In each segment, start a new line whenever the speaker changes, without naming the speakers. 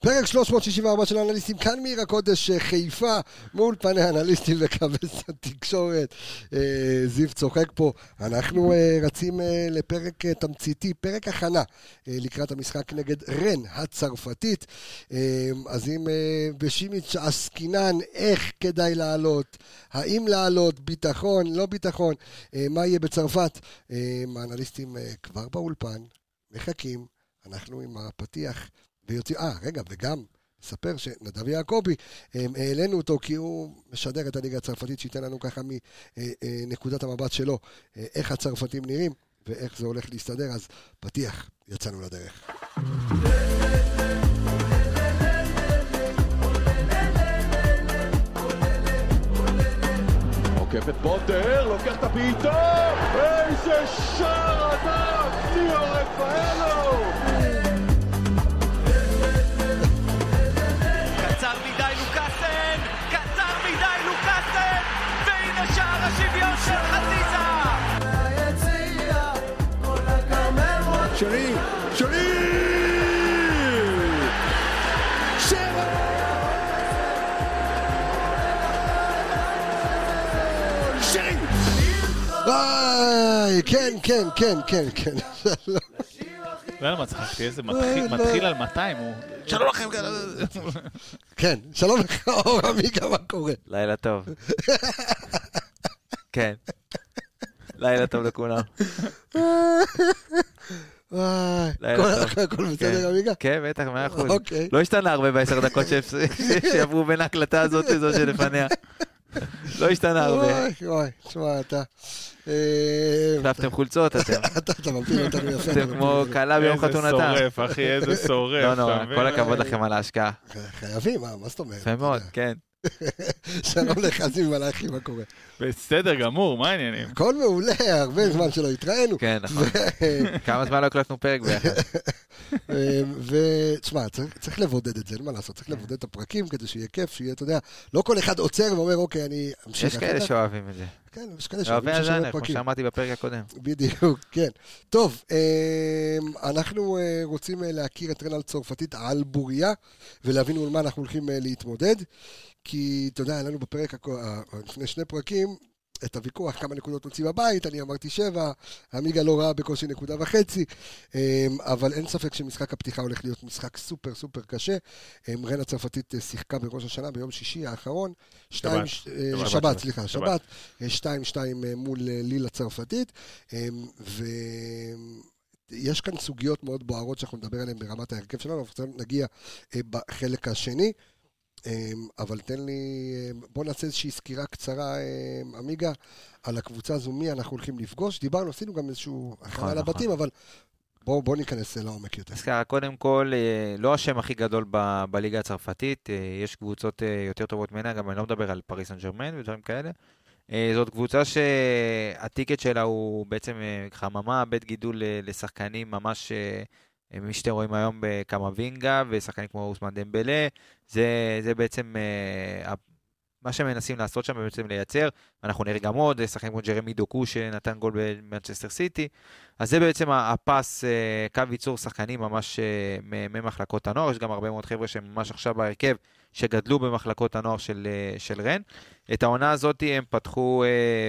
פרק 364 של האנליסטים, כאן מעיר הקודש חיפה, מול פני האנליסטים וכבש התקשורת. זיו צוחק פה. אנחנו רצים לפרק תמציתי, פרק הכנה לקראת המשחק נגד רן הצרפתית. אז אם בשימיץ' עסקינן, איך כדאי לעלות, האם לעלות, ביטחון, לא ביטחון, מה יהיה בצרפת? האנליסטים כבר באולפן, מחכים, אנחנו עם הפתיח. רגע, וגם ספר שנדב יעקבי, העלינו אותו כי הוא משדר את הליגה הצרפתית, שייתן לנו ככה מנקודת המבט שלו, איך הצרפתים נראים ואיך זה הולך להסתדר. אז פתיח, יצאנו לדרך.
עוקף את פוטר, לוקח את הבעיטה, איזה שער ענק, ניאו רפאלו!
שער השוויון של חזיזה!
שרי! שרי!
כן.
לא מצחקתי, איזה מתחיל על 200, הוא... שלום לכם,
כן, שלום לך, אור עמיגה, מה קורה?
לילה טוב. כן. לילה טוב לכולם.
הכל בסדר, עמיגה?
כן, בטח, 100%. לא השתנה הרבה ב10 דקות שעברו בין ההקלטה הזאת לזו שלפניה. לא השתנה הרבה.
וואי, תשמע, אתה...
שלפתם חולצות, אתם.
אתה מפיל אותנו יפה.
אתם כמו קלה ביום חתונתה.
איזה שורף, אחי, איזה שורף.
לא, כל הכבוד לכם על ההשקעה.
חייבים, מה זאת אומרת?
יפה מאוד, כן.
שלום לך, זיו מלאכי, מה קורה?
בסדר גמור, מה העניינים?
הכל מעולה, הרבה זמן שלא התראינו.
כן, נכון. כמה זמן לא הקלטנו פרק ביחד.
ותשמע, צריך לבודד את זה, אין מה לעשות, צריך לבודד את הפרקים כדי שיהיה כיף, שיהיה, אתה יודע, לא כל אחד עוצר ואומר, אוקיי, אני אמשיך.
יש כאלה שאוהבים את זה.
כן, יש כאלה שאוהבים ששאלה פרקים.
כמו שאמרתי בפרק הקודם.
בדיוק, כן. טוב, אנחנו רוצים להכיר את רן הצרפתית על בוריה, ולהבין מול מה אנחנו הולכים להתמודד, כי, אתה יודע, היה לנו בפרק, לפני 2 פרקים, את הוויכוח, כמה נקודות נוציא בבית, אני אמרתי 7, עמיגה לא ראה בקושי 1.5, אבל אין ספק שמשחק הפתיחה הולך להיות משחק סופר סופר קשה. רן הצרפתית שיחקה בראש השנה ביום שישי האחרון, שבת, 2-2 מול ליל הצרפתית, ויש כאן סוגיות מאוד בוערות שאנחנו נדבר עליהן ברמת ההרכב שלנו, אנחנו נגיע בחלק השני, אבל תן לי, בוא נעשה איזושהי סקירה קצרה, עמיגה, על הקבוצה הזו, מי אנחנו הולכים לפגוש. דיברנו, עשינו גם איזשהו הכנה לבתים, אבל בוא ניכנס לעומק יותר.
אז ככה, קודם כל, לא השם הכי גדול בליגה הצרפתית, יש קבוצות יותר טובות ממנה, גם אני לא מדבר על פריס סן ז'רמן ודברים כאלה. זאת קבוצה שהטיקט שלה הוא בעצם חממה, בית גידול לשחקנים ממש... מי שאתם רואים היום בקמבינגה, ושחקנים כמו אוסמן דמבלה, זה בעצם מה שמנסים לעשות שם, בעצם לייצר. אנחנו נראה גם עוד, שחקנים כמו ג'רמי דוקו, שנתן גול במנצ'סטר סיטי. אז זה בעצם הפס, קו ייצור שחקנים ממש ממחלקות הנוער. יש גם הרבה מאוד חבר'ה שממש עכשיו בהרכב, שגדלו במחלקות הנוער של רן. את העונה הזאת הם פתחו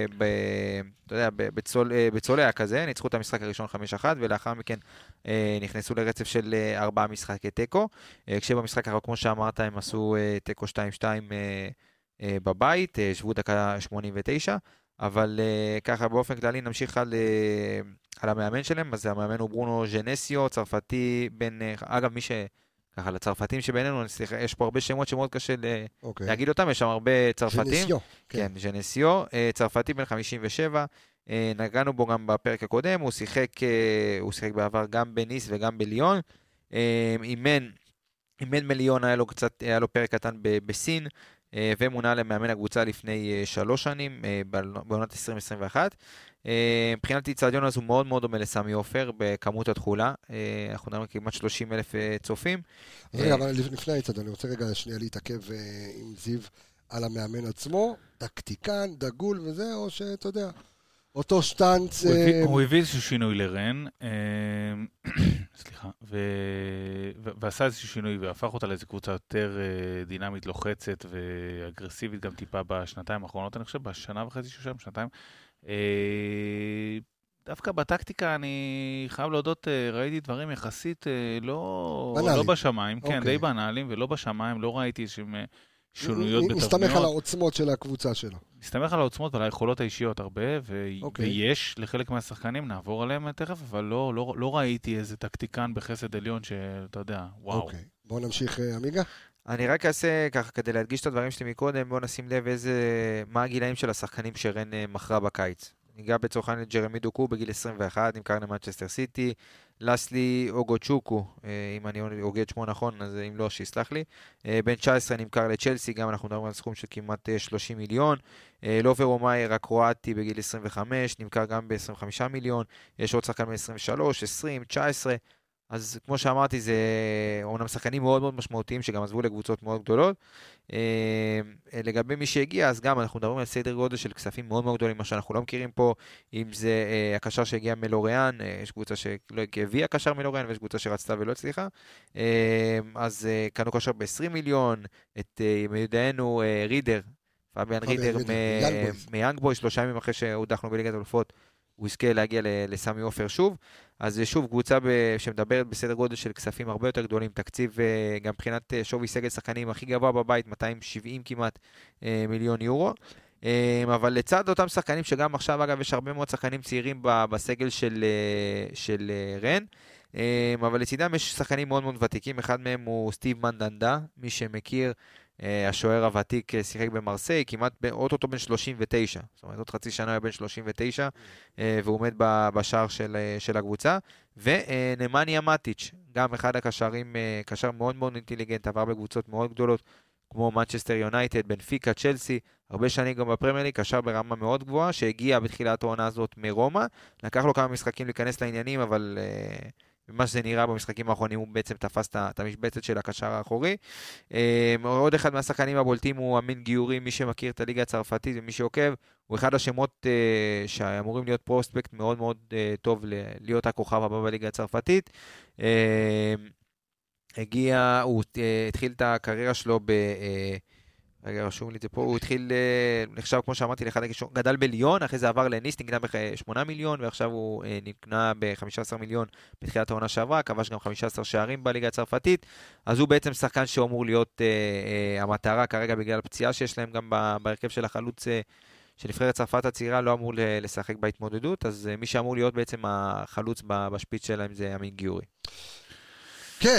בצולע כזה, ניצחו את המשחק הראשון 5-1, ולאחר מכן נכנסו לרצף של 4 משחקי טקו, כשבמשחק הרב, כמו שאמרת, הם עשו טקו 2-2 בבית, שבו דקה 89, אבל ככה באופן כללי נמשיך על המאמן שלהם. אז המאמן הוא ברונו ז'נסיו, צרפתי בין, אגב מי ככה, לצרפתים שבינינו, יש פה הרבה שמות שמאוד קשה להגיד אותם, יש שם הרבה צרפתים. ז'נסיו. כן, ז'נסיו, צרפתי בן 57, נגענו בו גם בפרק הקודם, הוא שיחק בעבר גם בניס וגם בליון, אימן מליון, היה לו פרק קטן בסין, ומונה למאמן הקבוצה לפני 3 שנים, בעונת 2021. מבחינת הצעדיון אז הוא מאוד מאוד דומה לסמי עופר בכמות התחולה, אנחנו נראים כמעט 30,000 צופים.
רגע, אבל לפני הצעדיון, אני רוצה רגע שנייה להתעכב עם זיו על המאמן עצמו, טקטיקן, דגול וזה, או שאתה יודע, אותו שטנץ...
הוא הביא איזשהו שינוי לרן, סליחה, ועשה איזשהו שינוי, והפך אותה לאיזו קבוצה יותר דינמית, לוחצת ואגרסיבית, גם טיפה בשנתיים האחרונות, אני חושב, בשנה וחצי שם, שנתיים. דווקא בטקטיקה אני חייב להודות, ראיתי דברים יחסית לא בשמיים, כן, די בנאליים, ולא בשמיים, לא ראיתי איזשהם שונויות בתבניות.
מסתמך על העוצמות של הקבוצה שלו.
מסתמך על העוצמות ועל היכולות האישיות הרבה, ויש לחלק מהשחקנים, נעבור עליהם תכף, אבל לא ראיתי איזה טקטיקן בחסד עליון שאתה יודע, וואו.
אוקיי, בואו נמשיך, עמיגה.
אני רק אעשה ככה, כדי להדגיש את הדברים שלי מקודם, בואו נשים לב מה הגילאים של השחקנים שרן מכרה בקיץ. ניגע בצורך העניין ג'רמי דוקו בגיל 21, נמכר למנצ'סטר סיטי, לסלי אוגוצ'וקו, אם אני אוגד שמו נכון, אז אם לא, שיסלח לי, בן 19 נמכר לצ'לסי, גם אנחנו מדברים על סכום של כמעט 30 מיליון, לובר אומייר הקרואטי בגיל 25, נמכר גם ב-25 מיליון, יש עוד שחקן ב-23, 20, 19, אז כמו שאמרתי, זה אומנם שחקנים מאוד מאוד משמעותיים, שגם עזבו לקבוצות מאוד גדולות. לגבי מי שהגיע, אז גם אנחנו מדברים על סדר גודל של כספים מאוד מאוד גדולים, מה שאנחנו לא מכירים פה, אם זה הקשר שהגיע מלוריאן, יש קבוצה שלא הביאה הקשר מלוריאן, ויש קבוצה שרצתה ולא הצליחה. אז קנו קשר ב-20 מיליון, את מיודענו רידר, פאביאן רידר מיאנג בוי, 3 ימים אחרי שהודחנו בליגת האלופות, הוא יזכה להגיע לסמי עופר שוב. אז שוב, קבוצה שמדברת בסדר גודל של כספים הרבה יותר גדולים, תקציב גם מבחינת שווי סגל שחקנים הכי גבוה בבית, 270 כמעט מיליון יורו. אבל לצד אותם שחקנים שגם עכשיו, אגב, יש הרבה מאוד שחקנים צעירים בסגל של רן, אבל לצידם יש שחקנים מאוד מאוד ותיקים, אחד מהם הוא סטיב מנדנדה, מי שמכיר, השוער הוותיק שיחק במרסיי, כמעט אוטוטו בן 39, זאת אומרת עוד חצי שנה היה בן 39, והוא עומד בשער של הקבוצה, ונמניה מטיץ', גם אחד הקשרים, קשר מאוד מאוד אינטליגנט, עבר בקבוצות מאוד גדולות, כמו מנצ'סטר יונייטד, בנפיקה, צ'לסי, הרבה שנים גם בפרמייר ליג, קשר ברמה מאוד גבוהה, שהגיע בתחילת העונה הזאת מרומא, לקח לו כמה משחקים להיכנס לעניינים, אבל מה שזה נראה במשחקים האחרונים, הוא בעצם תפס את המשבצת של הקשר האחורי. עוד אחד מהשחקנים הבולטים הוא אמין גיורי, מי שמכיר את הליגה הצרפתית ומי שעוקב, הוא אחד השמות שאמורים להיות פרוספקט מאוד מאוד טוב להיות הכוכב הבא בליגה הצרפתית. הוא התחיל את הקריירה שלו רגע, רשום לי את זה פה, הוא התחיל, נחשב כמו שאמרתי, גדל בליון, אחרי זה עבר לניס, נקנה ב8 מיליון, ועכשיו הוא נקנה ב15 מיליון בתחילת העונה שעברה, כבש גם 15 שערים בליגה הצרפתית, אז הוא בעצם שחקן שאמור להיות המטרה כרגע בגלל הפציעה שיש להם גם בהרכב של החלוץ של נבחרת צרפת הצעירה, לא אמור לשחק בהתמודדות, אז מי שאמור להיות בעצם החלוץ בשפיץ שלהם זה אמין גיורי.
כן,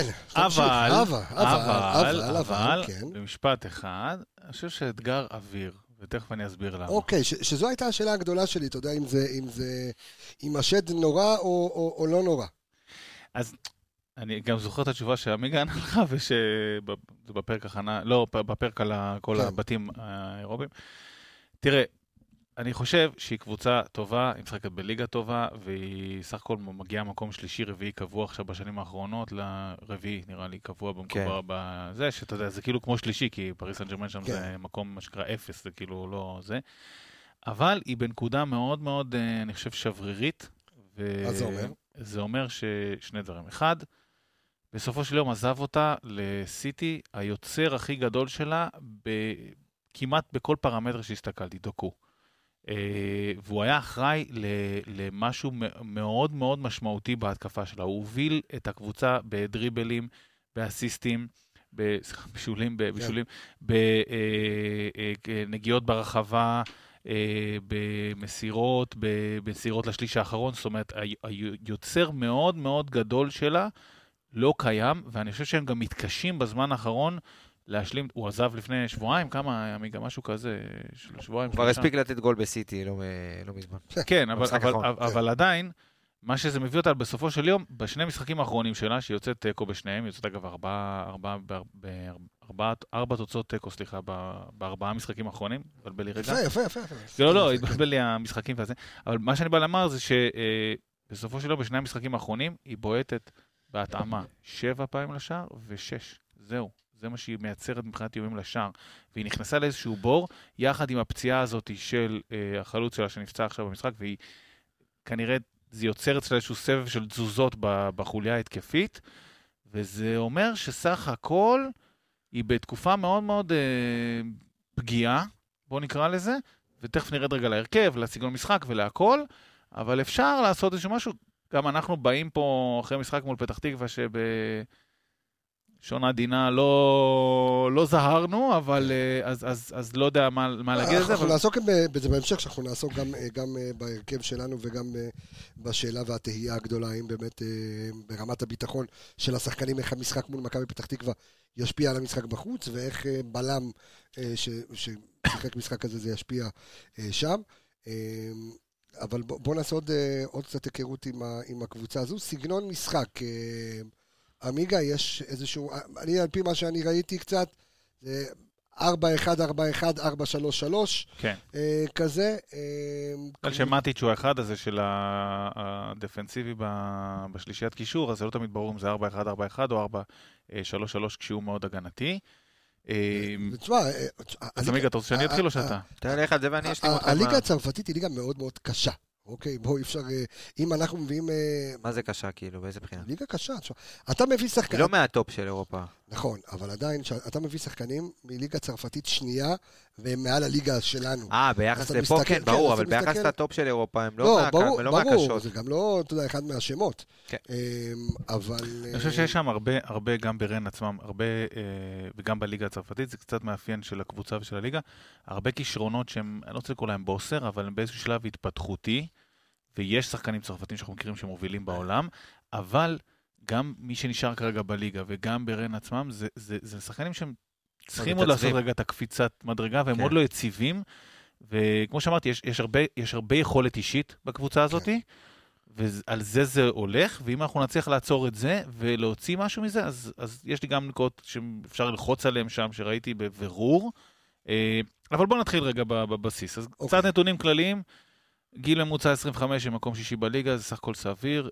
אבל, במשפט אחד, אני חושב שאתגר אוויר, ותכף אני אסביר למה.
אוקיי, שזו הייתה השאלה הגדולה שלי, אתה יודע, אם השד נורא או לא נורא.
אז אני גם זוכר את התשובה שעמיגה ענה לך, ובפרק הכנה, לא, בפרק על כל הבתים האירופיים. תראה, אני חושב שהיא קבוצה טובה, היא משחקת בליגה טובה, והיא סך הכל מגיעה מקום שלישי, רביעי קבוע עכשיו בשנים האחרונות, לרביעי נראה לי קבוע במקום בזה, שאתה יודע, זה כאילו כמו שלישי, כי פריס סן ז'רמן שם זה מקום מה שקרה 0, זה כאילו לא זה. אבל היא בנקודה מאוד מאוד, אני חושב, שברירית.
אז זה אומר?
זה אומר שני דברים. אחד, בסופו של יום עזב אותה לסיטי, היוצר הכי גדול שלה, כמעט בכל פרמטר שהסתכלתי, דוקו. והוא היה אחראי למשהו מאוד מאוד משמעותי בהתקפה שלה. הוא הוביל את הקבוצה בדריבלים, באסיסטים, בבישולים, בנגיעות ברחבה, במסירות, במסירות לשליש האחרון. זאת אומרת, היוצר מאוד מאוד גדול שלה לא קיים, ואני חושב שהם גם מתקשים בזמן האחרון להשלים, הוא עזב לפני שבועיים, כמה, משהו כזה, שבועיים.
כבר הספיק לתת גול בסיטי, לא מזמן.
כן, אבל עדיין, מה שזה מביא אותה בסופו של יום, בשני משחקים האחרונים שלה, שהיא יוצאת טקו בשניהם, יוצאת אגב 4 תוצאות טקו, סליחה, ב4 משחקים האחרונים, התבלבל לי רגע.
יפה.
לא, התבלבל לי המשחקים וזה. אבל מה שאני בא לומר זה שבסופו של יום, בשני המשחקים האחרונים, היא בועטת בהתאמה 7 פעמים לשער ו6. זהו. זה מה שהיא מייצרת מבחינת איומים לשער, והיא נכנסה לאיזשהו בור, יחד עם הפציעה הזאת של החלוץ שלה שנפצע עכשיו במשחק, והיא כנראה, זה יוצר אצלה איזשהו סבב של תזוזות בחוליה ההתקפית, וזה אומר שסך הכל היא בתקופה מאוד מאוד פגיעה, בוא נקרא לזה, ותכף נרד רגע להרכב, לסגנון משחק ולהכל, אבל אפשר לעשות איזשהו משהו, גם אנחנו באים פה אחרי משחק מול פתח תקווה שבשונה דינה לא זהרנו, אבל אז לא יודע מה להגיד את זה.
אנחנו נעסוק בזה בהמשך, שאנחנו נעסוק גם בהרכב שלנו וגם בשאלה והתהייה הגדולה, האם באמת ברמת הביטחון של השחקנים, איך המשחק מול מכבי פתח תקווה ישפיע על המשחק בחוץ, ואיך בלם ששיחק משחק כזה זה ישפיע שם. אבל בוא נעשה עוד קצת היכרות עם הקבוצה הזו. סגנון משחק, אמיגה, יש איזשהו, על פי מה שאני ראיתי קצת, זה 4-1-4-1, 4-3-3,
כן.
כזה.
שמעתי שהוא האחד הזה של הדפנסיבי בשלישיית קישור, אז זה לא תמיד ברור אם זה 4-1-4-1 או 4-3-3 כשהוא מאוד הגנתי. אז אמיגה, אתה רוצה שאני אתחיל או שאתה?
תראה לך על זה ואני אשלים אותך.
הליגה הצרפתית היא ליגה מאוד מאוד קשה. אוקיי, בואו אפשר, אם אנחנו מביאים...
מה זה קשה כאילו? באיזה בחינה?
ליגה קשה. אתה מביא שחקנים...
לא מהטופ של אירופה.
נכון, אבל עדיין, אתה מביא שחקנים מליגה צרפתית שנייה, והם מעל הליגה שלנו.
ביחס לפה כן, ברור, אבל ביחס לטופ של אירופה הם לא מהקשות.
זה גם לא, אתה יודע, אחד מהשמות. אבל...
אני חושב שיש שם הרבה, גם ברן עצמם, הרבה, וגם בליגה הצרפתית, זה קצת מאפיין של הקבוצה ושל הליגה, הרבה כישרונות שהם, אני לא רוצה לקרוא להם בוסר, אבל הם באיזשהו שלב התפתחותי, ויש שחקנים צרפתים שאנחנו מכירים שמובילים בעולם, אבל גם מי שנשאר כרגע בליגה, וגם ברן עצמם, זה שחקנים שהם צריכים עוד לעשות רגע את הקפיצת מדרגה, והם עוד לא יציבים, וכמו שאמרתי, יש הרבה יכולת אישית בקבוצה הזאת, ועל זה הולך, ואם אנחנו נצליח לעצור את זה, ולהוציא משהו מזה, אז יש לי גם נקודות שאפשר ללחוץ עליהם שם, שראיתי בבירור, אבל בואו נתחיל רגע בבסיס. אז קצת נתונים כלליים, גיל ממוצע 25 במקום שישי בליגה, זה סך הכל סביר,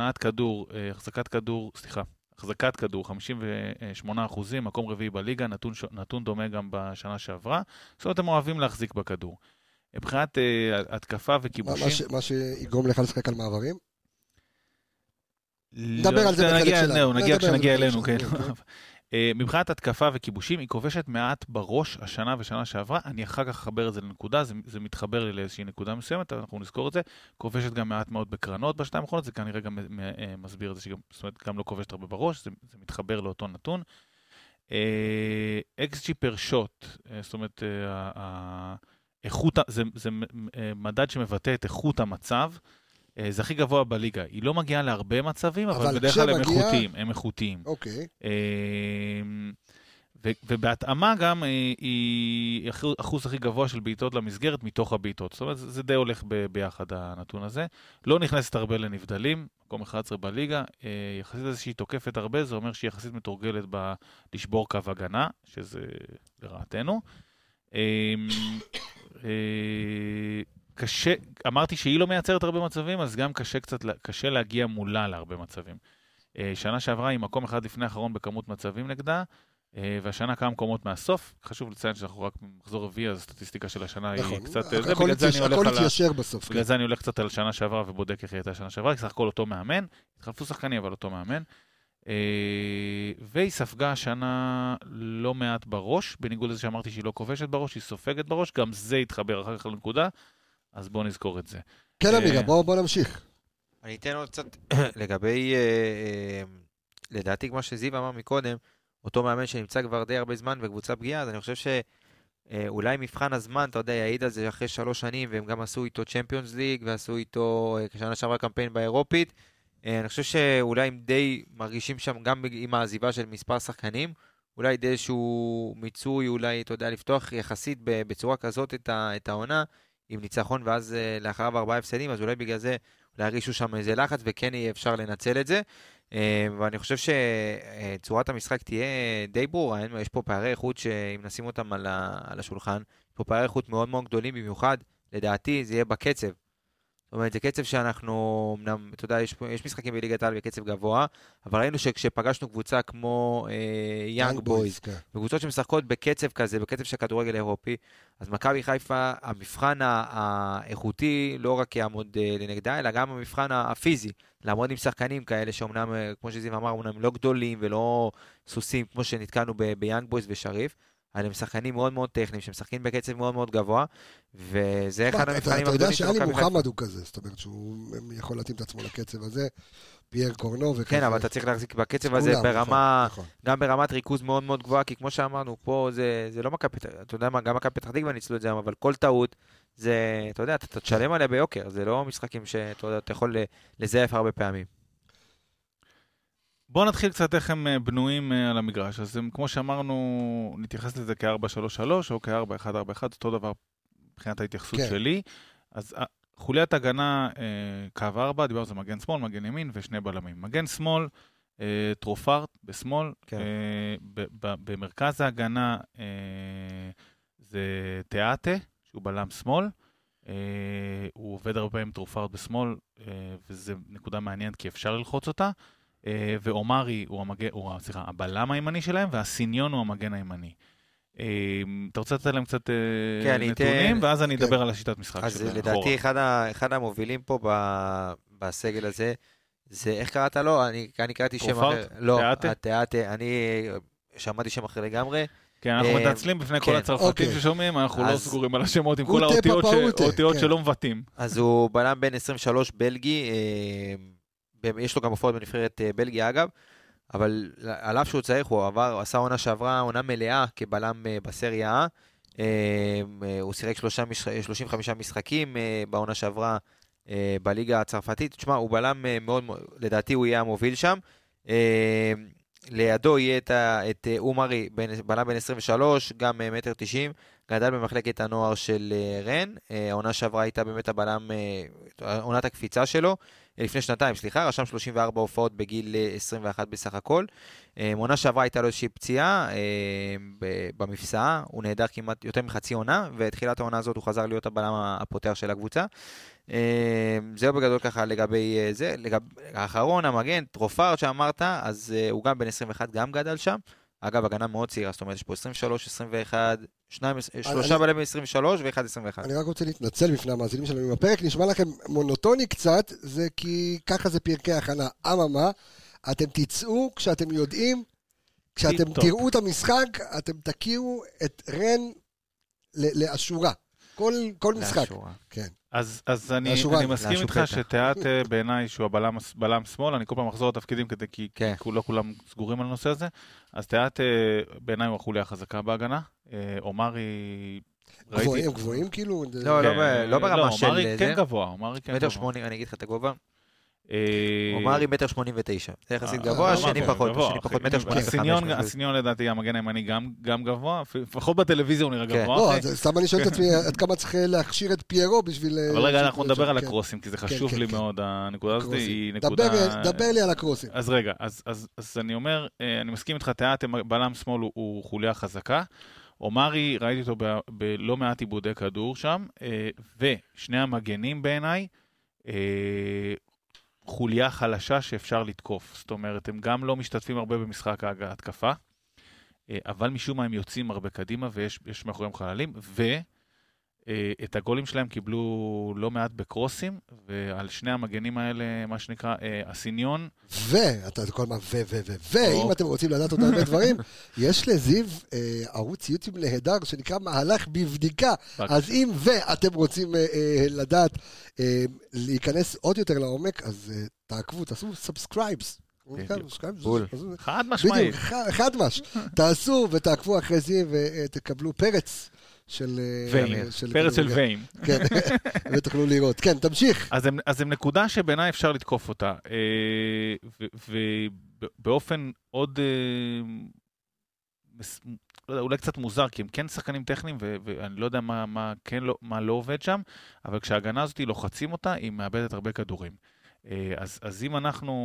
החזקת כדור 58%, מקום רביעי בליגה, נתון דומה גם בשנה שעברה, זאת אומרת, הם אוהבים להחזיק בכדור. מבחינת התקפה וכיבושים...
מה שיגרום לך לשחק על מעברים? נדבר על זה בחלק שלנו.
נגיע כשנגיע אלינו, כן. מבחינת התקפה וכיבושים, היא כובשת מעט בראש השנה ושנה שעברה, אני אחר כך אחבר את זה לנקודה, זה מתחבר לי לאיזושהי נקודה מסוימת, אנחנו נזכור את זה, כובשת גם מעט מאוד בקרנות בשנתיים האחרונות, זה כנראה גם מסביר את זה, זאת אומרת, גם לא כובשת הרבה בראש, זה מתחבר לאותו נתון. XG פר שוט, זאת אומרת, זה מדד שמבטא את איכות המצב, זה הכי גבוה בליגה. היא לא מגיעה להרבה מצבים, אבל בדרך כלל הם איכותיים.
אוקיי.
ובהתאמה גם היא אחוז הכי גבוה של בעיטות למסגרת מתוך הבעיטות. זאת אומרת, זה די הולך ביחד הנתון הזה. לא נכנסת הרבה לנבדלים, מקום 11 בליגה. יחסית איזושהי תוקפת הרבה, זה אומר שהיא יחסית מתורגלת לשבור קו הגנה, שזה לרעתנו. קשה, אמרתי שהיא לא מייצרת הרבה מצבים, אז גם קשה להגיע מולה להרבה מצבים. שנה שעברה היא מקום אחד לפני האחרון בכמות מצבים נגדה, והשנה כמה מקומות מהסוף. חשוב לציין שאנחנו רק מחזור רביעי, אז הסטטיסטיקה של השנה היא קצת...
הכל יתיישר בסוף.
בגלל זה אני הולך קצת על שנה שעברה ובודק איך היא הייתה שנה שעברה, כי סך הכל אותו מאמן, התחלפו שחקנים אבל אותו מאמן. והיא ספגה השנה לא מעט בראש, בניגוד לזה שאמרתי שהיא לא כובשת בראש, היא סופגת בראש, גם זה יתחבר אחר כך לנקודה, אז בואו נזכור את זה.
כן, אמירה, בואו נמשיך.
אני אתן עוד קצת לגבי, לדעתי כמו שזיו אמר מקודם, אותו מאמן שנמצא כבר די הרבה זמן בקבוצה פגיעה, אז אני חושב שאולי מבחן הזמן, אתה יודע, יעיד על זה אחרי 3 שנים, והם גם עשו איתו צ'מפיונס ליג, ועשו איתו כשנה שעברה קמפיין באירופית, אני חושב שאולי הם די מרגישים שם, גם עם העזיבה של מספר שחקנים, אולי די איזשהו מיצוי, אולי, אתה יודע, לפתוח יחסית בצורה כזאת את העונה, עם ניצחון ואז לאחריו 4 הפסדים, אז אולי בגלל זה להרגישו שם איזה לחץ, וכן יהיה אפשר לנצל את זה. ואני חושב שצורת המשחק תהיה די ברורה, יש פה פערי איכות שאם נשים אותם על השולחן, יש פה פערי איכות מאוד מאוד גדולים, במיוחד, לדעתי זה יהיה בקצב. זאת אומרת, זה קצב שאנחנו, אתה יודע, יש משחקים בליגת העל בקצב גבוה, אבל ראינו שכשפגשנו קבוצה כמו יאנג בויז, וקבוצות שמשחקות בקצב כזה, בקצב של כדורגל אירופי, אז מכבי חיפה, המבחן האיכותי לא רק יעמוד לנגדה, אלא גם המבחן הפיזי, לעמוד עם שחקנים כאלה שאומנם, כמו שזיו אמר, אומנם לא גדולים ולא סוסים, כמו שנתקענו ביאנג בויז ושריף, אבל הם שחקנים מאוד מאוד טכניים, שמשחקים בקצב מאוד מאוד גבוה, וזה אחד המבחנים הגדולים של מכבי חיפה.
אתה יודע שאלי מוחמד הוא כזה, זאת אומרת שהוא יכול להתאים את עצמו לקצב הזה, פייר קורנו וכזה.
כן, אבל אתה צריך להחזיק בקצב הזה ברמה, גם ברמת ריכוז מאוד מאוד גבוהה, כי כמו שאמרנו, פה זה לא מכבי, אתה יודע מה, גם מכבי פתח תקווה ניצלו את זה, אבל כל טעות, זה, אתה יודע, אתה תשלם עליה ביוקר, זה לא משחקים שאתה יכול לזייף הרבה פעמים.
בואו נתחיל קצת איך הם בנויים על המגרש. אז הם, כמו שאמרנו, נתייחס לזה כ-4-3-3 או כ-4-1-4-1, אותו דבר מבחינת ההתייחסות שלי. אז חוליית הגנה, קו 4, דיברנו זה מגן שמאל, מגן ימין ושני בלמים. מגן שמאל, טרופארט בשמאל, במרכז ההגנה זה תיאטה, שהוא בלם שמאל. הוא עובד הרבה עם טרופארט בשמאל, וזה נקודה מעניינת כי אפשר ללחוץ אותה. ואומרי הוא הבלם הימני שלהם, והסיניון הוא המגן הימני. אתה רוצה לתת להם קצת נתונים, ואז אני אדבר על השיטת משחק.
אז לדעתי אחד המובילים פה בסגל הזה, זה איך קראת לו? אני קראתי שם אחר. לא, תיאטה. אני שמעתי שם אחר לגמרי.
כן, אנחנו מתעצלים בפני כל הצרפתים ששומעים, אנחנו לא סגורים על השמות עם כל האותיות שלא מבטאים.
אז הוא בלם בין 23 בלגי, יש לו גם הופעות בנבחרת בלגיה אגב, אבל על אף שהוא צריך, הוא עשה עונה שעברה, עונה מלאה כבלם בסריה A, הוא שיחק 35 משחקים בעונה שעברה בליגה הצרפתית, תשמע, הוא בלם מאוד, לדעתי הוא יהיה המוביל שם, לידו יהיה את אומרי, בלם בן 23, גם 1.90 מטר, גדל במחלקת הנוער של רן, העונה שעברה הייתה באמת הבלם, עונת הקפיצה שלו, לפני שנתיים, רשם 34 הופעות בגיל 21 בסך הכל. עונה שעברה הייתה לו איזושהי פציעה במפסעה, הוא נהדר כמעט יותר מחצי עונה, ותחילת העונה הזאת הוא חזר להיות הבלם הפותח של הקבוצה. זהו בגדול ככה לגבי זה. האחרון, המגן, טרופארט שאמרת, אז הוא גם בן 21, גם גדל שם. אגב, הגנה מאוד צעירה, זאת אומרת, יש פה 23, 21, שלושה בלמים 23 ואחד 21.
אני רק רוצה להתנצל בפני המאזינים שלנו. אם הפרק נשמע לכם מונוטוני קצת, זה כי ככה זה פרקי הכנה. אממה, אתם תצאו כשאתם יודעים, כשאתם תראו את המשחק, אתם תכירו את רן לאשורה. כל משחק. כן.
אז אני מסכים איתך שתיאט בעיניי שהוא הבלם שמאל, אני כל פעם מחזור התפקידים כי לא כולם סגורים על הנושא הזה, אז תיאט בעיניי הוא החוליה החזקה בהגנה, אומרי...
הם גבוהים כאילו?
לא ברמה של...
אומרי כן גבוה, אומרי כן גבוה.
1.80 אני אגיד לך את הגובה. אומרי 1.89 זה יחסית גבוה, שני פחות 1.85.
הסיניון לדעתי המגן הימני גם גבוה, לפחות בטלוויזיה הוא נראה גבוה.
לא, סתם אני שואל את עצמי עד כמה צריך להכשיר את פיירו בשביל...
אבל רגע, אנחנו נדבר על הקרוסים, כי זה חשוב לי מאוד, הנקודה הזאת היא נקודה...
דבר לי על הקרוסים.
אז רגע, אז אני אומר, אני מסכים איתך, תיאט בלם שמאל הוא חוליה חזקה, אומרי, ראיתי אותו בלא מעט עיבודי כדור שם, ושני המגנים בעיניי, חוליה חלשה שאפשר לתקוף. זאת אומרת, הם גם לא משתתפים הרבה במשחק ההתקפה, אבל משום מה הם יוצאים הרבה קדימה, ויש מאחוריהם חללים, ואת הגולים שלהם קיבלו לא מעט בקרוסים, ועל שני המגנים האלה, מה שנקרא, הסיניון.
אתה כל מה ואם אתם רוצים לדעת אותם הרבה דברים, יש לזיו ערוץ יוטיוב נהדר, שנקרא מהלך בבדיקה, אז אם ואתם רוצים לדעת, להיכנס עוד יותר לעומק, אז תעקבו, תעשו סאבסקרייבס.
חד משמעי.
חד מש. תעשו ותעקבו אחרי זיו ותקבלו פרץ.
פרץ של ויים.
כן, ותוכלו לראות. כן, תמשיך.
אז הם נקודה שבעיניי אפשר לתקוף אותה, ובאופן עוד, אולי קצת מוזר, כי הם כן שחקנים טכניים, ואני לא יודע מה לא עובד שם, אבל כשההגנה הזאת לוחצים אותה, היא מאבדת הרבה כדורים. אז אם אנחנו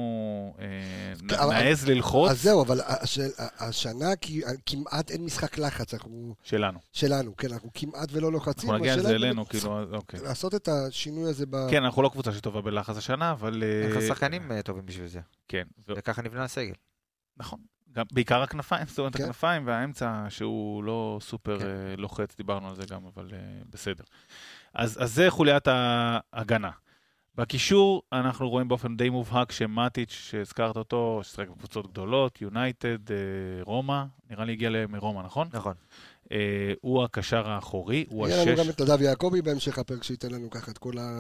נעז ללחוץ...
אז זהו, אבל השנה כמעט אין משחק לחץ. שלנו, כן, אנחנו כמעט ולא לוחצים.
אנחנו נגיע על זה אלינו, כאילו, אוקיי.
לעשות את השינוי הזה
כן, אנחנו לא קבוצה שטובה בלחץ השנה, אבל...
אנחנו שחקנים טובים בשביל זה.
כן.
וככה נבנה הסגל.
נכון. בעיקר הכנפיים, זאת אומרת הכנפיים והאמצע שהוא לא סופר לוחץ, דיברנו על זה גם, אבל בסדר. אז זה חוליית ההגנה. בקישור אנחנו רואים באופן די מובהק שמטיץ' שהזכרת אותו, ששחק בקבוצות גדולות, יונייטד, רומא, נראה לי הגיע מרומא, נכון?
נכון.
הוא הקשר האחורי, הוא
יהיה לנו גם את נדב יעקבי בהמשך הפרק שייתן לנו ככה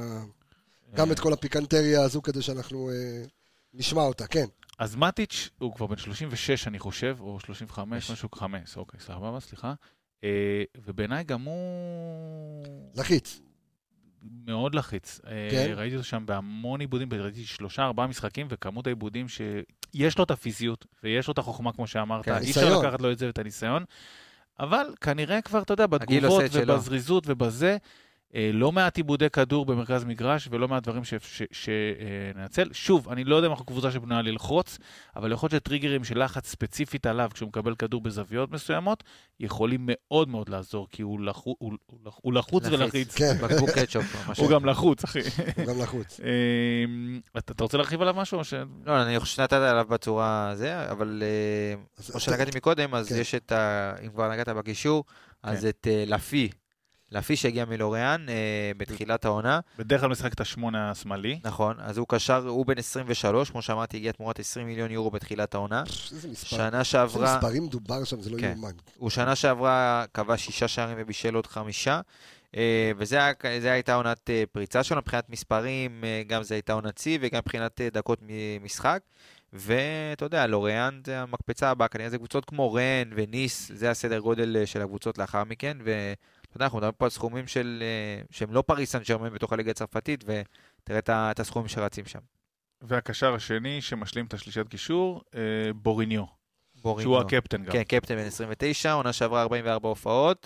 גם את כל הפיקנטריה הזו כדי שאנחנו נשמע אותה, כן.
אז מטיץ' הוא כבר בן 36 אני חושב, או 35, משהו 5, אוקיי, סליחה. ובעיניי גם הוא...
לחיץ.
מאוד לחיץ.
כן.
ראיתי אותו שם בהמון עיבודים, ראיתי 3-4 משחקים, וכמות העיבודים שיש לו את הפיזיות, ויש לו את החוכמה כמו שאמרת, אי אפשר לקחת לו את זה ואת הניסיון, אבל כנראה כבר, אתה יודע, בתגובות ובזריזות ובזה, לא מעט עיבודי כדור במרכז מגרש, ולא מעט דברים שנעצל. שוב, אני לא יודע אם אנחנו קבוצה שבנויה ללחוץ, אבל יכול להיות שטריגרים של לחץ ספציפית עליו, כשהוא מקבל כדור בזוויות מסוימות, יכולים מאוד מאוד לעזור, כי הוא לחוץ ולחיץ.
בקבוק קטשופ.
הוא גם לחוץ, אחי.
הוא גם לחוץ.
אתה רוצה להרחיב עליו משהו?
לא, אני חושב שנתת עליו בצורה זה, אבל כמו שנגעתי מקודם, אז יש את, אם כבר נגעת בקישור, אז את לפי שהגיע מלוריאן בתחילת העונה.
בדרך כלל משחק את השמונה השמאלי.
נכון, אז הוא קשר, הוא בן 23, כמו שאמרתי, הגיע תמורת 20 מיליון יורו בתחילת העונה. שנה שעברה...
איזה מספרים דובר שם, זה לא יאומן.
הוא שנה שעברה קבע 6 שערים ובישל עוד 5, וזה הייתה עונת פריצה שלו, מבחינת מספרים, גם זה הייתה עונת צי, וגם מבחינת דקות משחק. ואתה יודע, לוריאן זה המקפצה הבאה, כנראה זה קבוצות כמו רן וניס, זה הסדר גודל של הקבוצות לאחר מכן, אתה יודע, אנחנו מדברים פה על סכומים שהם לא פריס סן ז'רמן בתוך הליגה הצרפתית, ותראה את הסכומים שרצים שם.
והקשר השני שמשלים את השלישת קישור, בוריניו. שהוא הקפטן גם.
כן, קפטן בן 29, עונה שעברה 44 הופעות,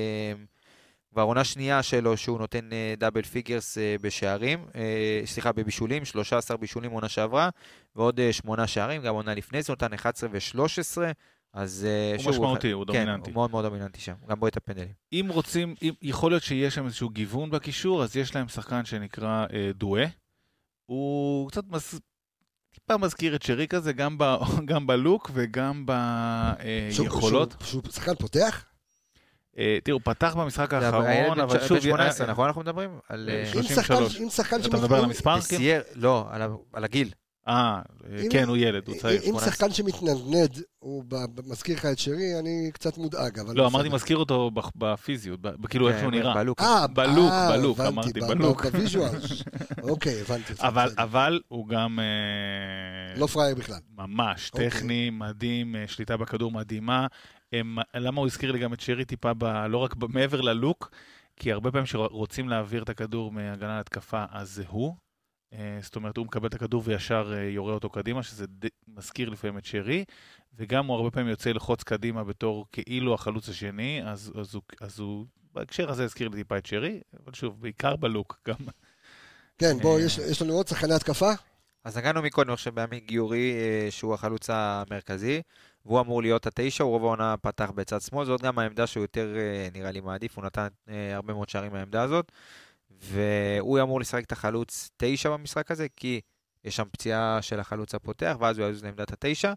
והעונה שנייה שלו שהוא נותן דאבל פיגרס בשערים, בבישולים, 13 בישולים עונה שעברה, ועוד 8 שערים, גם עונה לפני זה, נותן 11 ו-13, אז
הוא משמעותי, הוא דומיננטי.
כן, הוא מאוד מאוד דומיננטי שם, גם בו את הפנדלים.
אם רוצים, יכול להיות שיש שם איזשהו גיוון בקישור, אז יש להם שחקן שנקרא דואה. הוא קצת טיפה מזכיר את שרי כזה, גם בלוק וגם ביכולות.
שהוא שחקן פותח?
תראו, פתח במשחק האחרון, אבל שוב...
18, נכון אנחנו מדברים? על
33. אתה מדבר על המספר?
לא, על הגיל.
כן, הוא ילד, הוא צעיר.
אם שחקן שמתנדנד, הוא מזכיר לך את שרי, אני קצת מודאג.
לא, אמרתי מזכיר אותו בפיזיות, כאילו איך שהוא נראה.
בלוק.
בלוק, אמרתי, בלוק.
בוויז'ואל. אוקיי, הבנתי.
אבל הוא גם...
לא פרייר בכלל.
ממש, טכני, מדהים, שליטה בכדור מדהימה. למה הוא הזכיר לי גם את שרי טיפה, לא רק מעבר ללוק, כי הרבה פעמים שרוצים להעביר את הכדור מהגנה להתקפה, אז זה הוא. זאת אומרת, הוא מקבל את הכדור וישר יורה אותו קדימה, שזה מזכיר לפעמים את שרי, וגם הוא הרבה פעמים יוצא לחוץ קדימה בתור כאילו החלוץ השני, אז הוא בהקשר הזה הזכיר לי טיפה את שרי, אבל שוב, בעיקר בלוק גם.
כן, בוא, יש לנו עוד שחקני התקפה?
אז נגענו מקודם, אני חושב, בעמי גיורי, שהוא החלוץ המרכזי, והוא אמור להיות 9, הוא רוב העונה פתח בצד שמאל, זאת גם העמדה שהוא יותר נראה לי מעדיף, הוא נתן הרבה מאוד שערים מהעמדה הזאת, והוא אמור לשחק את החלוץ 9 במשחק הזה, כי יש שם פציעה של החלוץ הפותח, ואז הוא יעזוז לעמדת 9,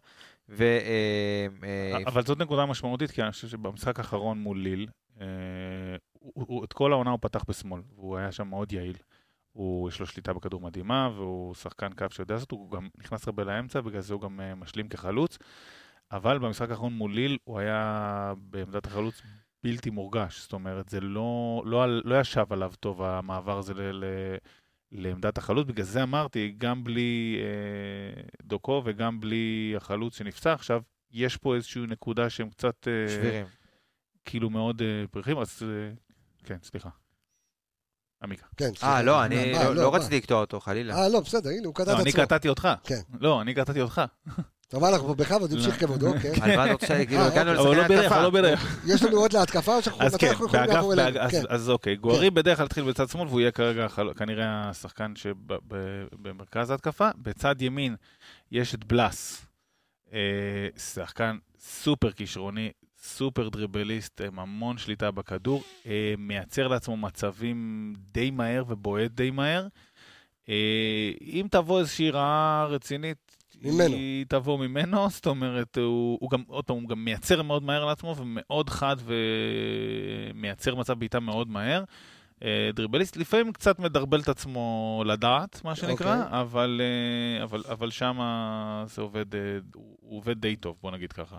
אבל זאת נקודה משמעותית, כי אני חושב שבמשחק האחרון מול ליל, את כל העונה הוא פתח בשמאל, והוא היה שם מאוד יעיל. יש לו שליטה בכדור מדהימה, והוא שחקן קו שיודע זאת, הוא גם נכנס הרבה לאמצע, בגלל זה הוא גם משלים כחלוץ, אבל במשחק האחרון מול ליל, הוא היה בעמדת החלוץ בלתי מורגש, זאת אומרת, זה לא ישב עליו טוב המעבר הזה לעמדת החלוץ, בגלל זה אמרתי, גם בלי דוקו וגם בלי החלוץ שנפצע, עכשיו יש פה איזושהי נקודה שהם קצת
שבירים.
כאילו מאוד פרחים, אז כן, סליחה. עמיקה.
לא, אני לא רציתי לקטוע אותו, חלילה.
לא, בסדר, הנה, הוא קטעת
עצמו. אני קטעתי אותך.
כן.
לא, אני קטעתי אותך.
טוב, אנחנו פה בכבוד, נמשיך כבודו, כן.
על מה אתה רוצה, כאילו, הגענו
אבל
לשחקן התקפה.
לא בדרך.
יש לנו עוד להתקפה, או שאנחנו יכולים לעבור אלינו?
אז אוקיי, גוארי בדרך כלל התחיל בצד שמאל, והוא יהיה כרגע כנראה השחקן שבמרכז ההתקפה. בצד ימין יש את בלס, שחקן סופר כישרוני, סופר דריבליסט, המון שליטה בכדור, מייצר לעצמו מצבים די מהר ובועט די מהר. אם תבוא איזושהי רעה רצינית, היא תבוא ממנו, זאת אומרת, הוא גם מייצר מאוד מהר לעצמו, ומאוד חד ומייצר מצב בעיטה מאוד מהר. דריבליסט לפעמים קצת מדרבל את עצמו לדעת, מה שנקרא, אבל שם זה הוא עובד די טוב, בוא נגיד ככה.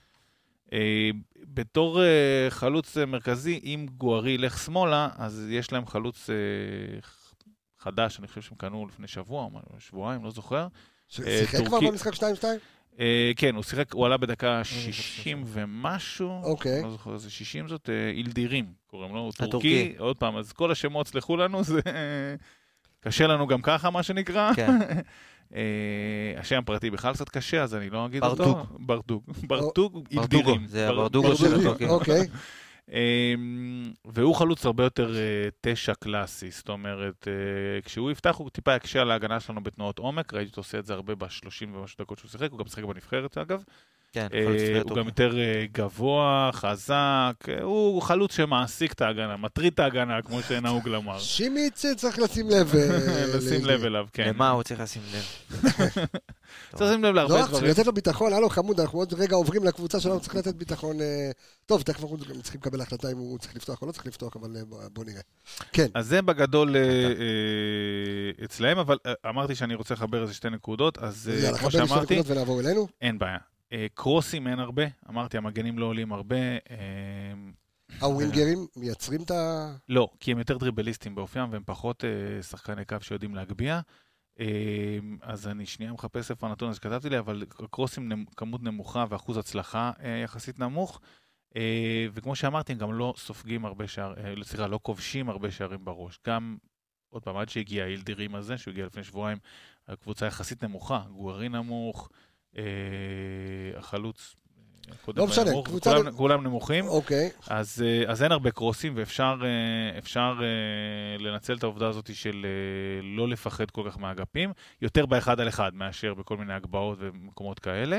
בתור חלוץ מרכזי, אם גוארי ילך שמאלה, אז יש להם חלוץ חדש, אני חושב שהם קנו לפני שבוע, שבועיים, לא זוכר.
שיחק כבר במשחק 2-2?
כן, הוא עלה בדקה 60 ומשהו,
אוקיי.
לא זוכר, זה 60 זאת, אילדירים, קוראים לו, הוא טורקי, עוד פעם, אז כל השמות סלחו לנו, זה קשה לנו גם ככה, מה שנקרא. השם הפרטי בכלל קצת קשה, אז אני לא אגיד אותו. ברדוג, אילדירים.
זה הברדוג של הטורקים.
אוקיי.
והוא חלוץ הרבה יותר תשע קלאסי, זאת אומרת, כשהוא יפתח הוא טיפה יקשה על ההגנה שלנו בתנועות עומק, ראיתי אותו עושה את זה הרבה ב30 ומשהו דקות שהוא שיחק, הוא גם שיחק בנבחרת אגב,
כן,
הוא גם יותר גבוה, חזק, הוא חלוץ שמעסיק את ההגנה, מטריד את ההגנה, כמו שנהוג לומר.
שימיץ צריך לשים לב.
לשים לב אליו, כן.
למה הוא צריך לשים לב?
צריך לשים לב להרבה דברים.
צריך לתת לו ביטחון, הלו חמוד, אנחנו עוד רגע עוברים לקבוצה שלנו, צריך לתת ביטחון. טוב, תכף אנחנו צריכים לקבל החלטה אם הוא צריך לפתוח או לא צריך לפתוח, אבל בוא נראה. כן.
אז זה בגדול אצלהם, אבל אמרתי שאני רוצה לחבר איזה שתי נקודות, אז כמו שאמרתי, אין בעיה. קרוסים אין הרבה, אמרתי, המגנים לא עולים הרבה.
הווינגרים מייצרים את ה...
לא, כי הם יותר דריבליסטים באופיים, והם פחות שחקני קו שיודעים להגביע. אז אני שנייה מחפש איפה הנתון הזה שכתבתי לי, אבל קרוסים כמות נמוכה ואחוז הצלחה יחסית נמוך. וכמו שאמרתי, הם גם לא סופגים הרבה שערים, לא כובשים הרבה שערים בראש. גם, עוד פעם, עד שהגיע האילדירים הזה, שהוא הגיע לפני שבועיים, הקבוצה יחסית נמוכה, גוארי נמוך, החלוץ
לא משנה,
כולם נמוכים,
אוקיי.
אז אין הרבה קרוסים, ואפשר לנצל את העובדה הזאת של לא לפחד כל כך מהאגפים, יותר באחד על אחד מאשר בכל מיני הגבעות ומקומות כאלה,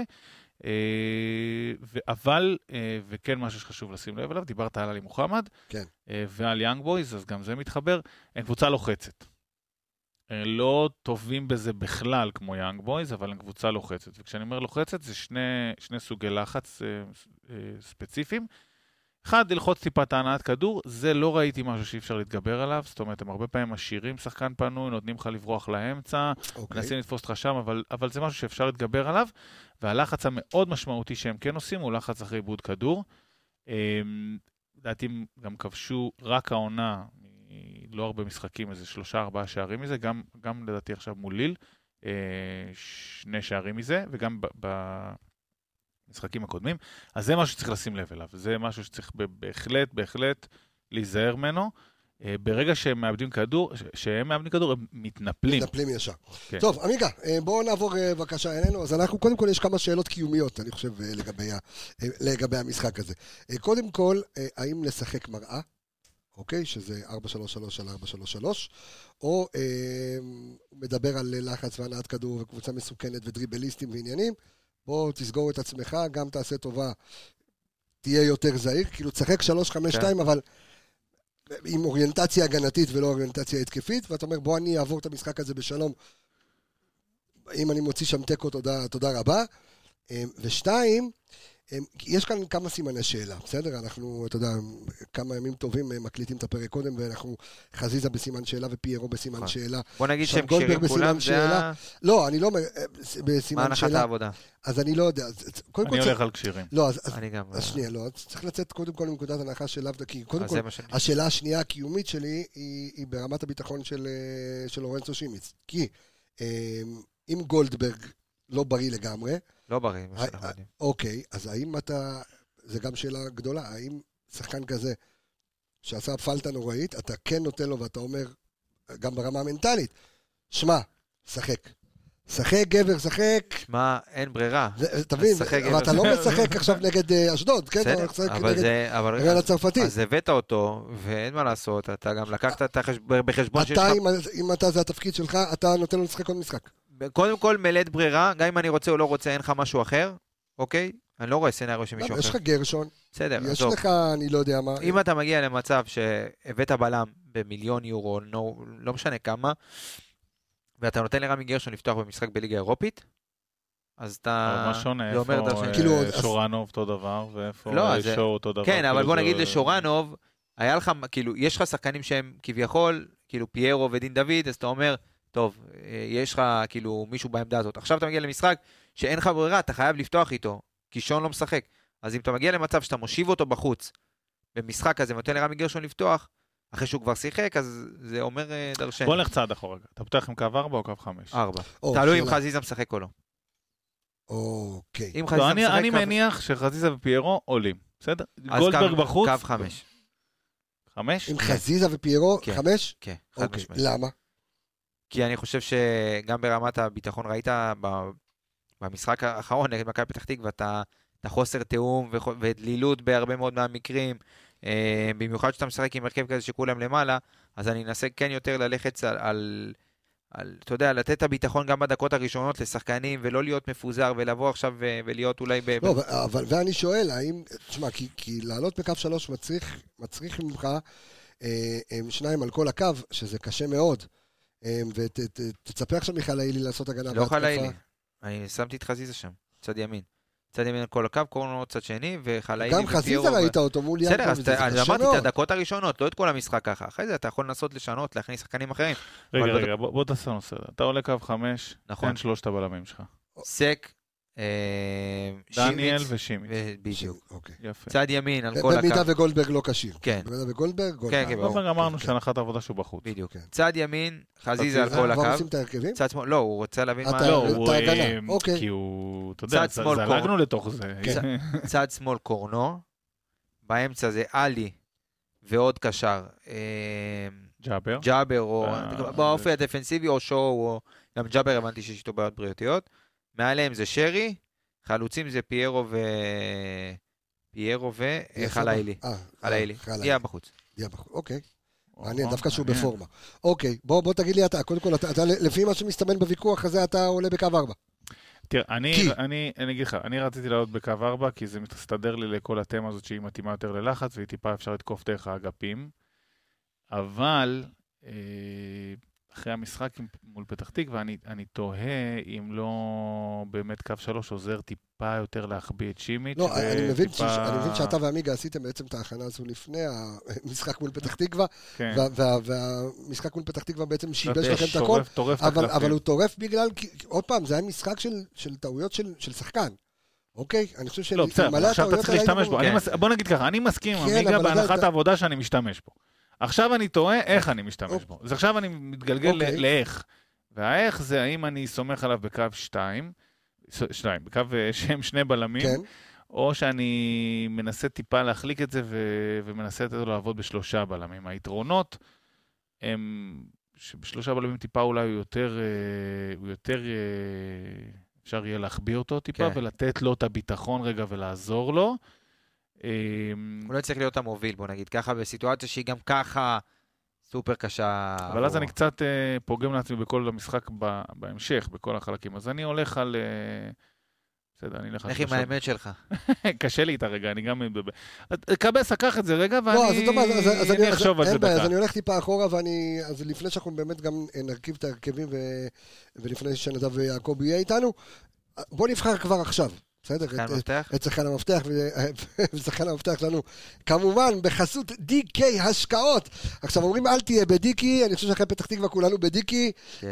אבל, וכן משהו שחשוב לשים לב אליו, דיברת על עלי מוחמד,
כן.
ועל יאנג בויז, אז גם זה מתחבר, הם קבוצה לוחצת. לא טובים בזה בכלל כמו יאנג בויז, אבל הם קבוצה לוחצת. וכשאני אומר לוחצת, זה שני סוגי לחץ ספציפיים. אחד, ללחוץ טיפת הענעת כדור, זה לא ראיתי משהו שאי אפשר להתגבר עליו, זאת אומרת, הם הרבה פעמים משאירים שחקן פנוי, נותנים לך לברוח לאמצע, מנסים לתפוס אותך שם, אבל זה משהו שאפשר להתגבר עליו, והלחץ המאוד משמעותי שהם כן עושים, הוא לחץ אחרי עיבוד כדור. לדעתי גם כבשו רק העונה, לא הרבה משחקים, איזה 3-4 שערים מזה, גם לדעתי עכשיו מול ליל, 2 שערים מזה, וגם במשחקים הקודמים. אז זה משהו שצריך לשים לב אליו, זה משהו שצריך בהחלט להיזהר ממנו. ברגע שהם מאבדים כדור, הם מתנפלים.
מתנפלים ישר. כן. טוב, עמיגה, בואו נעבור בבקשה אלינו. אז אנחנו, קודם כל, יש כמה שאלות קיומיות, אני חושב, לגבי המשחק הזה. קודם כל, האם לשחק מראה? אוקיי, שזה 4-3-3 על 4-3-3, או מדבר על לחץ והנעת כדור וקבוצה מסוכנת ודריבליסטים ועניינים, בוא תסגור את עצמך, גם תעשה טובה, תהיה יותר זהיר, כאילו תשחק 3-5-2, אבל עם אוריינטציה הגנתית ולא אוריינטציה התקפית, ואתה אומר בוא אני אעבור את המשחק הזה בשלום, אם אני מוציא שם תיקו, תודה רבה. ושתיים, יש כאן כמה סימני שאלה, בסדר? אנחנו, אתה יודע, כמה ימים טובים מקליטים את הפרק קודם, ואנחנו חזיזה בסימן שאלה ופיירו בסימן שאלה.
בוא נגיד שהם קשירים כולם, זה ה...
לא, אני לא בסימן שאלה.
מה הנחת העבודה?
אז אני לא יודע.
אני הולך על קשירים.
לא,
אז
שנייה, לא, צריך לצאת קודם כל מנקודת הנחה של לאו דקי. קודם כל, השאלה השנייה הקיומית שלי היא ברמת הביטחון של לורנצו שימיץ. כי אם גולדברג לא בריא לגמרי,
לא בריא, מה שאנחנו יודעים.
אוקיי, אז האם אתה, זה גם שאלה גדולה, האם שחקן כזה שעשה פלטה נוראית, אתה כן נותן לו ואתה אומר, גם ברמה המנטלית, שמע, שחק. שחק גבר, שחק.
מה, אין ברירה.
תבין, אבל אתה לא משחק עכשיו נגד אשדוד, כן?
אבל אז הבאת אותו, ואין מה לעשות, אתה גם לקחת בחשבון שלך.
אם אתה זה התפקיד שלך, אתה נותן לו לשחק עוד משחק.
קודם כל מלאת ברירה, גם אם אני רוצה או לא רוצה, אין לך משהו אחר, אוקיי? אני לא רואה סנריו שמישהו אחר.
יש לך גרשון, יש לך, אני לא יודע מה.
אם אתה מגיע למצב שהבאת בלם במיליון יורו, לא משנה כמה, ואתה נותן לרמי גרשון לפתוח במשחק בליגה אירופית, אז אתה...
מה שונה, איפה שורנוב אותו דבר, ואיפה שור אותו דבר.
כן, אבל בוא נגיד לשורנוב, היה לך, כאילו, יש לך שחקנים שהם כביכול, כאילו פיירו ודין דוד, אז אתה אומר, טוב, יש לך כאילו מישהו בעמדה הזאת. עכשיו אתה מגיע למשחק שאין לך ברירה, אתה חייב לפתוח איתו, כי שון לא משחק. אז אם אתה מגיע למצב שאתה מושיב אותו בחוץ, במשחק הזה, ונותן לרמי גרשון לפתוח, אחרי שהוא כבר שיחק, אז זה אומר דרשני.
בוא נלך צעד אחורה. אתה פותח עם קו 4 או קו 5?
4. תלוי אם חזיזה משחק או לא.
אוקיי.
אני מניח שחזיזה ופיירו עולים. בסדר? גולדברג בחוץ.
קו 5.
5?
עם חזיזה ופיירו, 5?
כן, חד משמעית.
למה?
כי אני חושב שגם ברמת הביטחון ראית במשחק האחרון נגד מכבי פתח תקווה, אתה חוסר תיאום ודלילות בהרבה מאוד מהמקרים, במיוחד שאתה משחק עם הרכב כזה שכולם למעלה, אז אני אנסה כן יותר ללכת על אתה יודע, לתת את הביטחון גם בדקות הראשונות לשחקנים, ולא להיות מפוזר, ולבוא עכשיו ולהיות אולי...
לא, אבל ואני שואל, האם, תשמע, כי לעלות בקו 3 מצריך ממך 2 על כל הקו, שזה קשה מאוד, ותצפה עכשיו מיכל האילי לעשות הגנה.
לא חל האילי, אני שמתי את חזיזה שם, צד ימין. צד ימין על כל הקו, קורנו צד שני, וחל האילי
גם חזיזה ראית אותו מול ינקו,
וזה קשה מאוד. אז אמרתי את הדקות הראשונות, לא את כל המשחק ככה. אחרי זה אתה יכול לנסות לשנות, להכניס שחקנים אחרים.
רגע, בוא תעשה נושא. אתה עולה קו 5, תן 3 הבלמים שלך.
סק,
דניאל ושימיץ.
בדיוק.
יפה.
צד ימין על כל הקו.
במידה וגולדברג לא קשיר.
כן.
במידה וגולדברג,
גולדברג אמרנו שהנחת העבודה שהוא בחוץ.
בדיוק. צד ימין, חזיזה על כל הקו.
כבר עושים את ההרכבים?
צד שמאל, לא, הוא רוצה להבין מה...
לא, כי הוא, אתה יודע, זלגנו לתוך זה.
צד שמאל קורנו, באמצע זה אלי ועוד קשר. ג'אבר, או באופי הדפנסיבי, או שואו, גם ג'אבר הבנתי שיש איתו בעיות בריאותיות. מעליהם זה שרי, חלוצים זה פיירו וחלאילי. חלאילי. יהיה בחוץ.
אוקיי. מעניין, דווקא שהוא בפורמה. אוקיי, בוא תגיד לי אתה, קודם כל, לפי מה שמסתמן בוויכוח הזה, אתה עולה בקו 4.
תראה, אני אגיד לך, אני רציתי לעלות בקו 4, כי זה מסתדר לי לכל התמה הזאת שהיא מתאימה יותר ללחץ, והיא טיפה אפשר לתקוף דרך האגפים. אבל... אחרי המשחק מול פתח תקווה, אני תוהה אם לא באמת קו 3 עוזר טיפה יותר להחביא את שימיץ'.
לא, אני מבין שאתה ועמיגה עשיתם בעצם את ההכנה הזו לפני המשחק מול פתח תקווה, והמשחק מול פתח תקווה בעצם שיבש לכם את הכל, אבל הוא טורף בגלל, עוד פעם, זה היה משחק של טעויות של שחקן. אוקיי? אני חושב
לא, בסדר, עכשיו אתה צריך להשתמש בו. בוא נגיד ככה, אני מסכים עם עמיגה בהנחת העבודה שאני משתמש בו. עכשיו אני טועה איך אני משתמש בו. אז עכשיו אני מתגלגל לאיך. והאיך זה האם אני סומך עליו בקו 2, בקו שהם 2 בלמים, או שאני מנסה טיפה להחליק את זה ומנסה לתת לו לעבוד ב3 בלמים. היתרונות הם שב3 בלמים טיפה אולי הוא יותר אפשר יהיה להחביא אותו טיפה ולתת לו את הביטחון רגע ולעזור לו.
הוא לא צריך להיות המוביל, בוא נגיד, ככה בסיטואציה שהיא גם ככה סופר קשה.
אבל אז אני קצת פוגם לעצמי בכל המשחק בהמשך, בכל החלקים. אז אני הולך על... בסדר, אני הולך על...
איך עם האמת שלך?
קשה לי את הרגע, אני גם... קבס, אקח את זה רגע, ואני אחשוב על זה דקה.
אז אני הולך טיפה אחורה, אז לפני שאנחנו באמת גם נרכיב את ההרכבים, ולפני שנדב ויעקב יהיה איתנו, בוא נבחר כבר עכשיו. בסדר, את שחקן המפתח, ושחקן המפתח שלנו, כמובן, בחסות DK השקעות. עכשיו, אומרים, אל תהיה בדיקי, אני חושב שאחרי פתח תקווה כולנו בדיקי,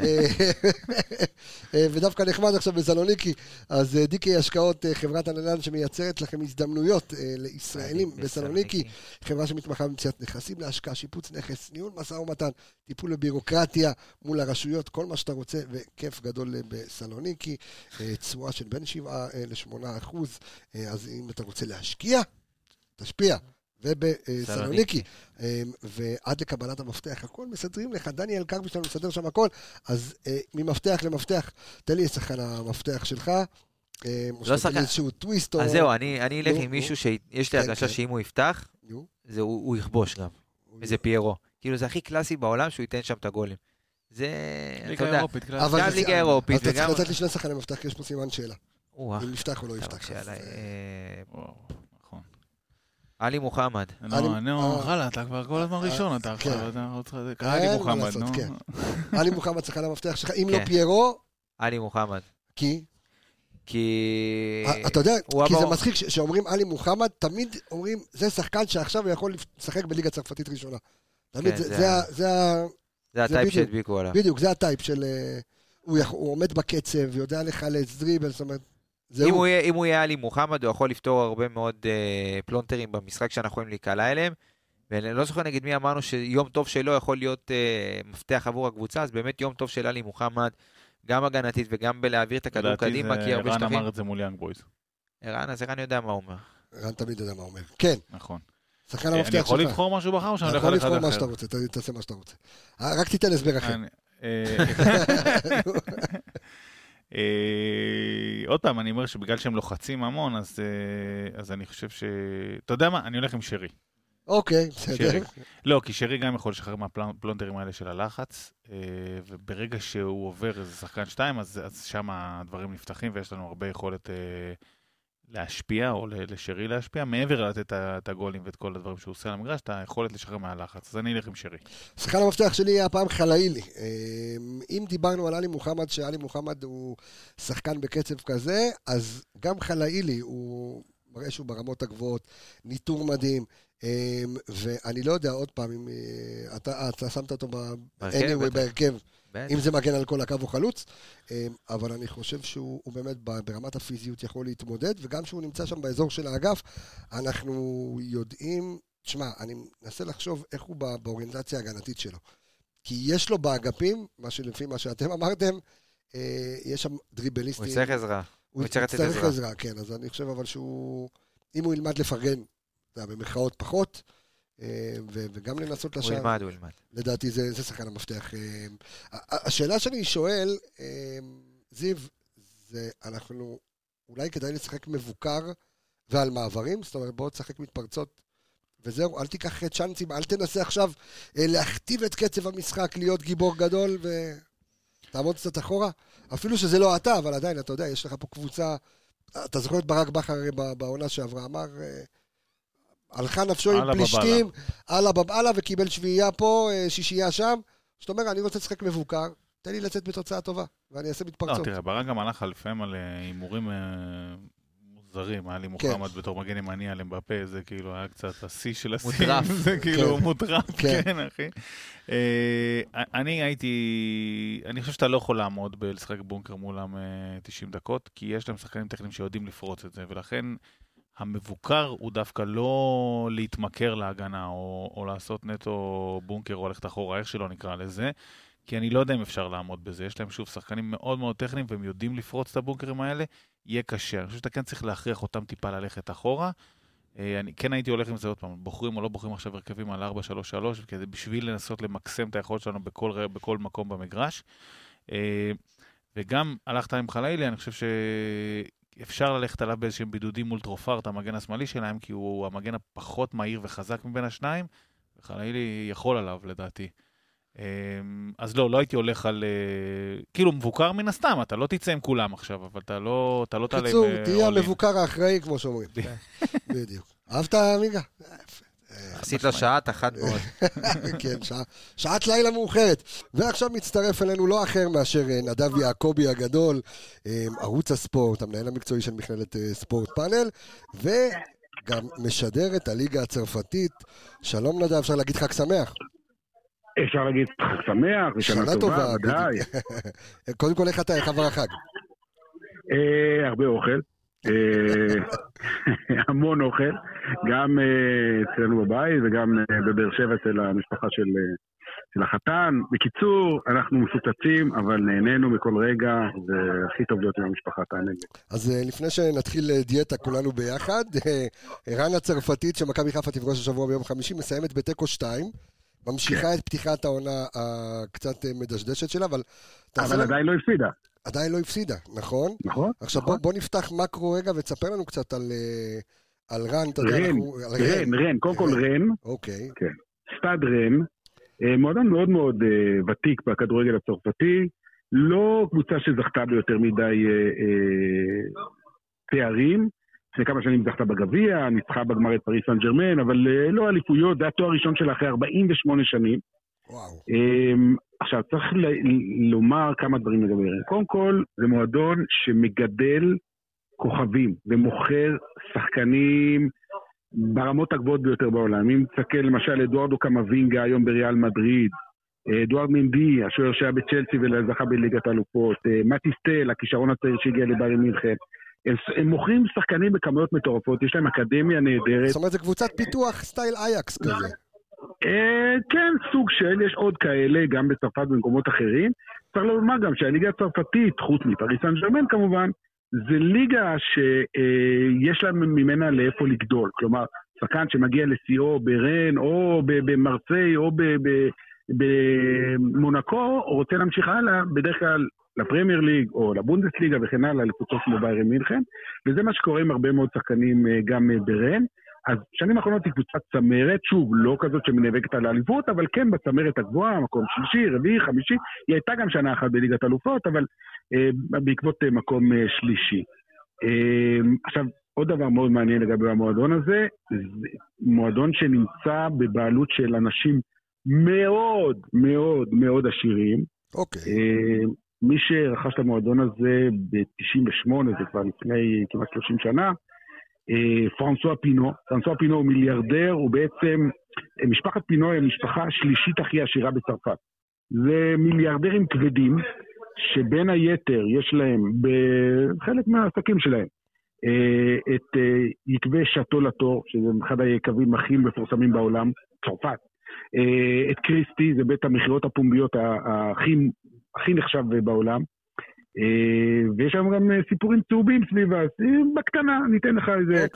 ודווקא נחמד עכשיו בסלוניקי, אז DK השקעות, חברת הנדל"ן שמייצרת לכם הזדמנויות לישראלים בסלוניקי, חברה שמתמחה במציאת נכסים להשקעה, שיפוץ נכס, ניהול משא ומתן, טיפול בבירוקרטיה מול הרשויות, כל מה שאתה רוצה, וכיף גדול בסלוניקי, תשואה של בין 7 ל8%, אז אם אתה רוצה להשקיע, תשפיע, ובסלוניקי, ועד לקבלת המפתח, הכל מסדרים לך, דניאל קרבי שלנו מסדר שם הכל, אז ממפתח למפתח, תן לי שחקן המפתח שלך,
לא שחקן.
איזשהו טוויסט,
אז זהו, אני אלך עם מישהו שיש לי הרגשה שאם הוא יפתח, הוא יכבוש גם, וזה פיירו. כאילו זה הכי קלאסי בעולם שהוא ייתן שם את הגולים. זה,
ליגה אירופית,
גם ליגה אירופית.
אז אתה צריך לתת לי שני שחקני מפתח, כי יש פה סימן שאלה. אם יפתח או לא יפתח.
נכון.
עלי מוחמד.
נו, חלה, אתה כבר כל הזמן ראשון, אתה עכשיו, עלי מוחמד, נו.
עלי מוחמד שחקן המפתח שלך, אם לא פיירו...
עלי מוחמד.
כי... אתה יודע, כי זה מצחיק שאומרים עלי מוחמד, תמיד אומרים, זה שחקן שעכשיו הוא יכול לשחק בליגה צרפתית ראשונה. תמיד,
זה הטייפ שהדביקו עליו.
בדיוק, זה הטייפ של... הוא עומד בקצב, יודע לחלץ דריבל, זאת אומרת...
אם הוא יהיה עלי מוחמד, הוא יכול לפתור הרבה מאוד פלונטרים במשחק שאנחנו יכולים להיקלע אליהם, ואני לא זוכר נגיד מי אמרנו שיום טוב שלו יכול להיות מפתח עבור הקבוצה, אז באמת יום טוב של עלי מוחמד, גם הגנתית וגם בלהעביר את הכדור קדימה, כי הרבה שטחים.
ערן אמר את זה מול יאנג בויז.
אז ערן יודע מה הוא אומר.
ערן תמיד יודע מה הוא אומר. כן.
נכון.
שחקן המפתח שלך.
אני יכול לבחור משהו בחר או שאני הולך על אחד אחר?
יכול לבחור מה שאתה רוצה, תעשה מה שאתה רוצה. רק תיתן הסבר אחר.
עוד פעם, אני אומר שבגלל שהם לוחצים המון, אז אני חושב ש... אתה יודע מה? אני הולך עם שרי.
אוקיי, בסדר.
לא, כי שרי גם יכול לשחרר מהפלונטרים האלה של הלחץ, וברגע שהוא עובר איזה שחקן 2, אז שם הדברים נפתחים, ויש לנו הרבה יכולת להשפיע, או לשרי להשפיע, מעבר לתת את הגולים ואת כל הדברים שהוא עושה על המגרש, את היכולת לשחרר מהלחץ. אז אני אלך עם שרי.
שחקן המפתח שלי היה הפעם חלאילי. אם דיברנו על עלי מוחמד, שעלי מוחמד הוא שחקן בקצב כזה, אז גם חלאילי הוא מראה שהוא ברמות הגבוהות, ניטור מדהים, ואני לא יודע עוד פעם, אם אתה שמת אותו בהרכב, אם זה מגן על כל הקו או חלוץ, אבל אני חושב שהוא באמת ברמת הפיזיות יכול להתמודד, וגם שהוא נמצא שם באזור של האגף, אנחנו יודעים, תשמע, אני מנסה לחשוב איך הוא באוריינטציה ההגנתית שלו, כי יש לו באגפים, לפי מה שאתם אמרתם, יש שם דריבליסטים.
הוא צריך עזרה.
הוא צריך עזרה, כן, אז אני חושב אבל שהוא, אם הוא ילמד לפרגן, במרכאות פחות, וגם לנסות לשם.
הוא ילמד.
לדעתי זה שחקן המפתח. השאלה שאני שואל, זיו, זה אנחנו אולי כדאי לשחק מבוקר ועל מעברים, זאת אומרת בואו תשחק מתפרצות, וזהו, אל תיקח צ'אנסים, אל תנסה עכשיו להכתיב את קצב המשחק, להיות גיבור גדול ותעמוד קצת אחורה, אפילו שזה לא אתה, אבל עדיין, אתה יודע, יש לך פה קבוצה, אתה זוכר את ברק בכר בעונה שעברה, אמר... הלכה נפשו עם פלישתים, הלאה בבעלה, וקיבל שביעייה פה, שישייה שם. זאת אומרת, אני רוצה לשחק מבוקר, תן לי לצאת בתוצאה טובה, ואני אעשה מתפרצות.
לא, תראה, ברק גם הלך לפעמים על הימורים מוזרים, היה לי מוחמד בתור מגן ימני על אמבפה, זה כאילו היה קצת השיא של השיא.
מוטרף.
זה כאילו מוטרף, כן, אחי. אני חושב שאתה לא יכול לעמוד בלשחק בונקר מולם 90 דקות, כי יש להם שחקנים טכניים שיודעים לפרוץ את זה, ולכן... המבוקר הוא דווקא לא להתמכר להגנה, או לעשות נטו בונקר, או ללכת אחורה, איך שלא נקרא לזה, כי אני לא יודע אם אפשר לעמוד בזה. יש להם שוב שחקנים מאוד מאוד טכניים, והם יודעים לפרוץ את הבונקרים האלה, יהיה קשה. אני חושב שאתה כן צריך להכריח אותם טיפה ללכת אחורה. אני כן הייתי הולך עם זה עוד פעם, בוחרים או לא בוחרים עכשיו הרכבים על 4-3-3, כדי בשביל לנסות למקסם את היכולת שלנו בכל מקום במגרש. וגם הלכת עם חלאילי, אני חושב ש... אפשר ללכת עליו באיזשהם בידודים מול טרופארט, המגן השמאלי שלהם, כי הוא המגן הפחות מהיר וחזק מבין השניים, וחלאילי יכול עליו לדעתי. אז לא הייתי הולך על... כאילו מבוקר מן הסתם, אתה לא תצא עם כולם עכשיו, אבל אתה לא תעלה עם...
קיצור, תהיה המבוקר האחראי כמו שאומרים. בדיוק. אהבת מיגה?
עשית לו שעת אחת מאוד.
כן, שעת לילה מאוחרת. ועכשיו מצטרף אלינו לא אחר מאשר נדב יעקובי הגדול, ערוץ הספורט, המנהל המקצועי של מכללת ספורט פאנל, וגם משדר את הליגה הצרפתית. שלום נדב, אפשר להגיד חג שמח?
אפשר להגיד חג שמח, ושנה טובה, די.
קודם כל, איך אתה, איך עבר החג?
הרבה אוכל. המון אוכל, גם אצלנו בבית וגם בבאר שבע אצל המשפחה של החתן. בקיצור, אנחנו מפוצצים, אבל נהנינו מכל רגע, והכי טוב להיות עם המשפחה, תענג לי.
אז לפני שנתחיל דיאטה כולנו ביחד, ערן הצרפתית שמכבי חיפה תפגוש השבוע ביום חמישי, מסיימת בתיקו 2, ממשיכה את פתיחת העונה הקצת מדשדשת שלה, אבל
עדיין לא הפסידה.
עדיין לא הפסידה, נכון?
נכון.
עכשיו בוא נפתח מקרו רגע ותספר לנו קצת על רן.
רן, קודם כל רן.
אוקיי.
סטאד רן, מועדון מאוד מאוד ותיק בכדורגל הצרפתי, לא קבוצה שזכתה ביותר מדי תארים, לפני כמה שנים זכתה בגביע, ניצחה בגמר את פריס סן ז'רמן, אבל לא אליפויות, זה התואר הראשון שלה אחרי 48 שנים.
וואו.
עכשיו, צריך לומר כמה דברים לגבי רן. קודם כל, זה מועדון שמגדל כוכבים ומוכר שחקנים ברמות הגבוהות ביותר בעולם. אם תסתכל למשל אדוארדו קמבינגה היום בריאל מדריד, אדוארד מנדי, השוער שהיה בצ'לסי וזכה בליגת האלופות, מטיסטל, הכישרון הצעיר שהגיע לביירן מינכן. הם מוכרים שחקנים בכמויות מטורפות, יש להם אקדמיה נהדרת.
זאת אומרת, זה קבוצת פיתוח סטייל אייקס כזה.
כן, סוג של, יש עוד כאלה, גם בצרפת במקומות אחרים. צריך לומר גם שהליגה הצרפתית, חוץ מפריס סן ז'רמן כמובן, זה ליגה שיש להם ממנה לאיפה לגדול. כלומר, שחקן שמגיע לסיאו ברן, או במרסיי, או במונקו, או רוצה להמשיך הלאה, בדרך כלל לפרמייר ליג, או לבונדסליגה וכן הלאה, לקבוצות כמו ביירן מינכן, וזה מה שקורה עם הרבה מאוד שחקנים גם ברן. אז שנים האחרונות היא קבוצת צמרת, שוב, לא כזאת שמנאבקת על האליפות, אבל כן בצמרת הגבוהה, מקום שלישי, רביעי, חמישי, היא הייתה גם שנה אחת בליגת אלופות, אבל בעקבות מקום שלישי. עכשיו, עוד דבר מאוד מעניין לגבי המועדון הזה, זה מועדון שנמצא בבעלות של אנשים מאוד מאוד מאוד עשירים.
אוקיי.
מי שרכש את המועדון הזה ב-98, זה כבר לפני כמעט 30 שנה, פרנסואה פינו. פרנסואה פינו הוא מיליארדר, הוא בעצם, משפחת פינו היא המשפחה השלישית הכי עשירה בצרפת. זה מיליארדרים כבדים, שבין היתר יש להם, בחלק מהעסקים שלהם, את יקבי שאטו לטור, שזה אחד היקבים הכי מפורסמים בעולם, צרפת. את קריסטי, זה בית המכירות הפומביות הכי נחשב בעולם. ויש שם גם סיפורים צהובים סביבה, בקטנה, ניתן לך איזה...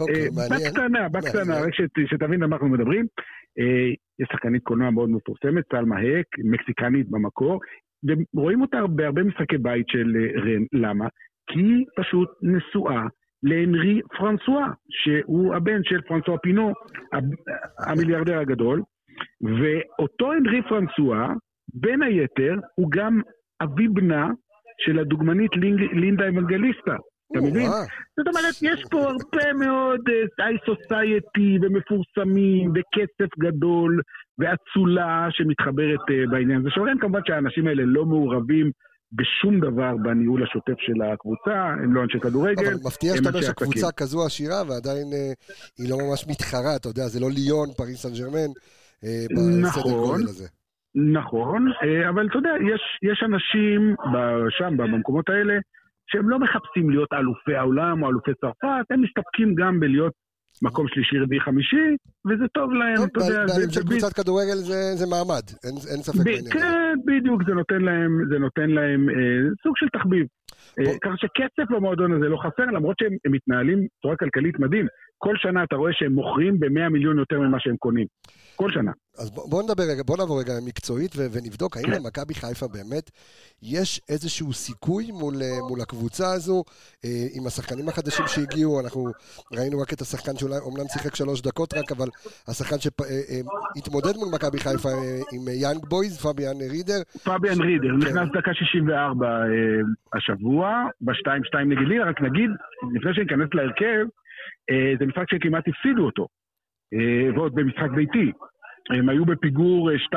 בקטנה, רק שתבין על מה אנחנו מדברים. יש שחקנית קולנוע מאוד מפורסמת, סלמה הייק, מקסיקנית במקור, ורואים אותה בהרבה משחקי בית של רן. למה? כי היא פשוט נשואה להנרי פרנסואה, שהוא הבן של פרנסואה פינו, המיליארדר הגדול, ואותו הנרי פרנסואה, בין היתר, הוא גם אבי בנה של הדוגמנית לינדה אבנגליסטה. אתה מבין? זאת אומרת, יש פה הרבה מאוד high society ומפורסמים וכסף גדול ואצולה שמתחברת בעניין. זה שורן כמובן שהאנשים האלה לא מעורבים בשום דבר בניהול השוטף של הקבוצה, הם לא אנשי כדורגל.
אבל מפתיע שאתה אומר שקבוצה כזו עשירה ועדיין היא לא ממש מתחרה, אתה יודע, זה לא ליון, פריס סן ז'רמן, בסדר גודל הזה.
נכון, אבל אתה יודע, יש אנשים שם, במקומות האלה, שהם לא מחפשים להיות אלופי העולם או אלופי צרפת, הם מסתפקים גם בלהיות מקום שלישי, רביעי, חמישי, וזה טוב להם, אתה יודע.
בעלים של קבוצת כדורגל זה מעמד, אין ספק בעניין.
כן, בדיוק, זה נותן להם סוג של תחביב. כך שכסף במועדון הזה לא חסר, למרות שהם מתנהלים צורה כלכלית מדהים. כל שנה אתה רואה שהם מוכרים ב100 מיליון יותר ממה שהם קונים. כל שנה.
אז בוא נעבור רגע מקצועית ונבדוק האם למכבי חיפה באמת יש איזשהו סיכוי מול הקבוצה הזו עם השחקנים החדשים שהגיעו. אנחנו ראינו רק את השחקן שאולי אומנם שיחק 3 דקות רק, אבל השחקן שהתמודד מול מכבי חיפה עם יאנג בויז, פאביאן רידר.
פאביאן רידר, נכנס דקה 64 השבוע, ב-2-2 נגד לילה, רק נגיד, לפני שניכנס להרכב, זה משחק שכמעט הפסידו אותו, ועוד במשחק ביתי. הם היו בפיגור 2-0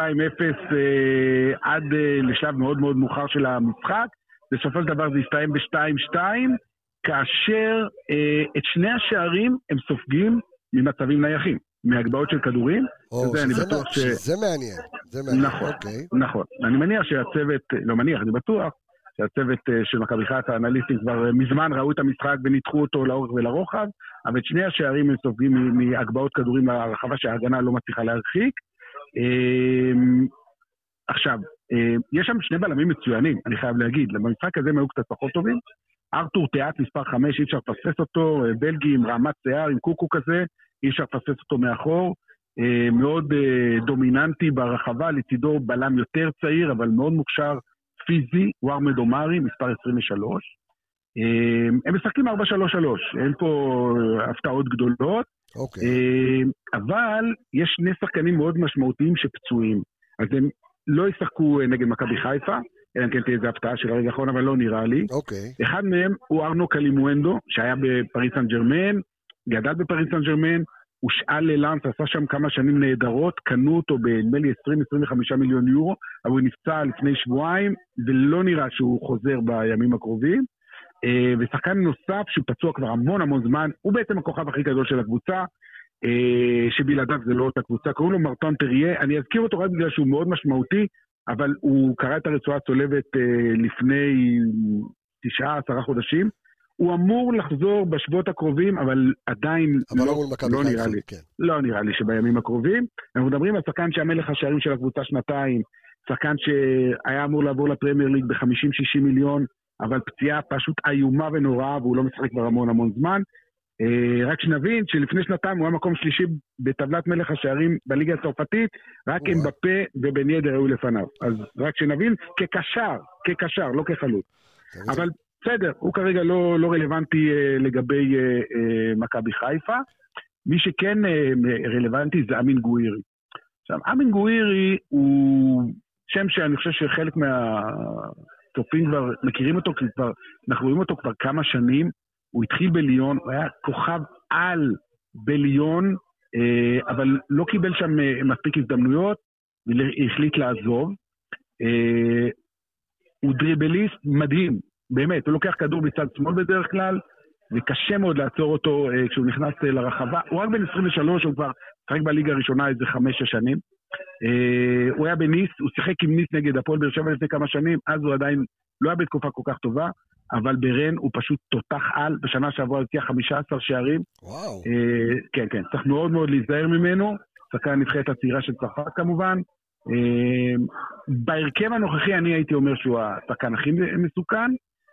עד לשלב מאוד מאוד מאוחר של המשחק, בסופו של דבר זה הסתיים ב-2-2, כאשר את שני השערים הם סופגים ממצבים נייחים, מהגבעות של כדורים.
זה מעניין.
נכון. אני מניח שהצוות, לא מניח, אני בטוח, שהצוות של מכבי חיפה, האנליסטים כבר מזמן ראו את המשחק וניתחו אותו לאורך ולרוחב, אבל את שני השערים הם סופגים מהגבעות כדורים לרחבה שההגנה לא מצליחה להרחיק. עכשיו, יש שם שני בלמים מצוינים, אני חייב להגיד, במשחק הזה הם היו קצת פחות טובים. ארתור תיאט מספר 5, אי אפשר לפספס אותו, בלגי עם רעמת שיער, עם קוקו כזה, אי אפשר לפספס אותו מאחור, מאוד דומיננטי ברחבה, לצידו בלם יותר צעיר, אבל מאוד מוכשר פיזי, ווארמד אומרי, מספר 23. הם משחקים 4-3-3, אין פה הפתעות גדולות, אבל יש שני שחקנים מאוד משמעותיים שפצועים, אז הם לא ישחקו נגד מכבי חיפה, אלא כן תהיה איזו הפתעה של הרגע האחרון, אבל לא נראה לי. אחד מהם הוא ארנו קלימואנדו, שהיה בפריס סן ג'רמן, גדל בפריס סן ג'רמן, הוא שאל ללנס, עשה שם כמה שנים נהדרות, קנו אותו בנדמה לי 20-25 מיליון יורו, אבל הוא נפצע לפני שבועיים, ולא נראה שהוא חוזר בימים הקרובים. ושחקן נוסף שהוא פצוע כבר המון זמן, הוא בעצם הכוכב הכי גדול של הקבוצה, שבלעדיו זה לא אותה קבוצה, קוראים לו מרטון טריה, אני אזכיר אותו רק בגלל שהוא מאוד משמעותי, אבל הוא קרא את הרצועה הצולבת לפני 9-10 חודשים, הוא אמור לחזור בשבועות הקרובים, אבל עדיין לא נראה לי. לא נראה לי שבימים הקרובים. אנחנו מדברים על שחקן שהמלך השערים של הקבוצה שנתיים, שחקן שהיה אמור לעבור לפרמייר ליג ב-50-60 מיליון, אבל פציעה פשוט איומה ונוראה, והוא לא משחק כבר המון זמן. רק שנבין שלפני שנתיים הוא היה מקום שלישי בטבלת מלך השערים בליגה הצרפתית, רק אמבפה ובן ידר היו לפניו. אז רק שנבין, כקשר, לא כחלוץ. אבל בסדר, הוא כרגע לא רלוונטי לגבי מכבי חיפה. מי שכן רלוונטי זה אמין גווירי. עכשיו, אמין גווירי הוא שם שאני חושב שחלק מהצופים כבר מכירים אותו, כי אנחנו רואים אותו כבר כמה שנים. הוא התחיל בליון, הוא היה כוכב על בליון, אבל לא קיבל שם מספיק הזדמנויות, והחליט לעזוב. הוא דריבליסט מדהים, באמת, הוא לוקח כדור בצד שמאל בדרך כלל, וקשה מאוד לעצור אותו כשהוא נכנס לרחבה. הוא רק בן 23, הוא כבר שחק בליגה הראשונה איזה 5-6 שנים. הוא היה בניס, הוא שיחק עם ניס נגד הפועל באר שבע לפני כמה שנים, אז הוא עדיין לא היה בתקופה כל כך טובה, אבל ברן הוא פשוט תותח על, בשנה שעברה הציע 15 שערים.
וואו.
כן, צריך מאוד להיזהר ממנו, שחקן הנבחרת הצעירה של צרפת כמובן. בהרכב הנוכחי אני הייתי אומר שהוא השחקן הכי מסוכן.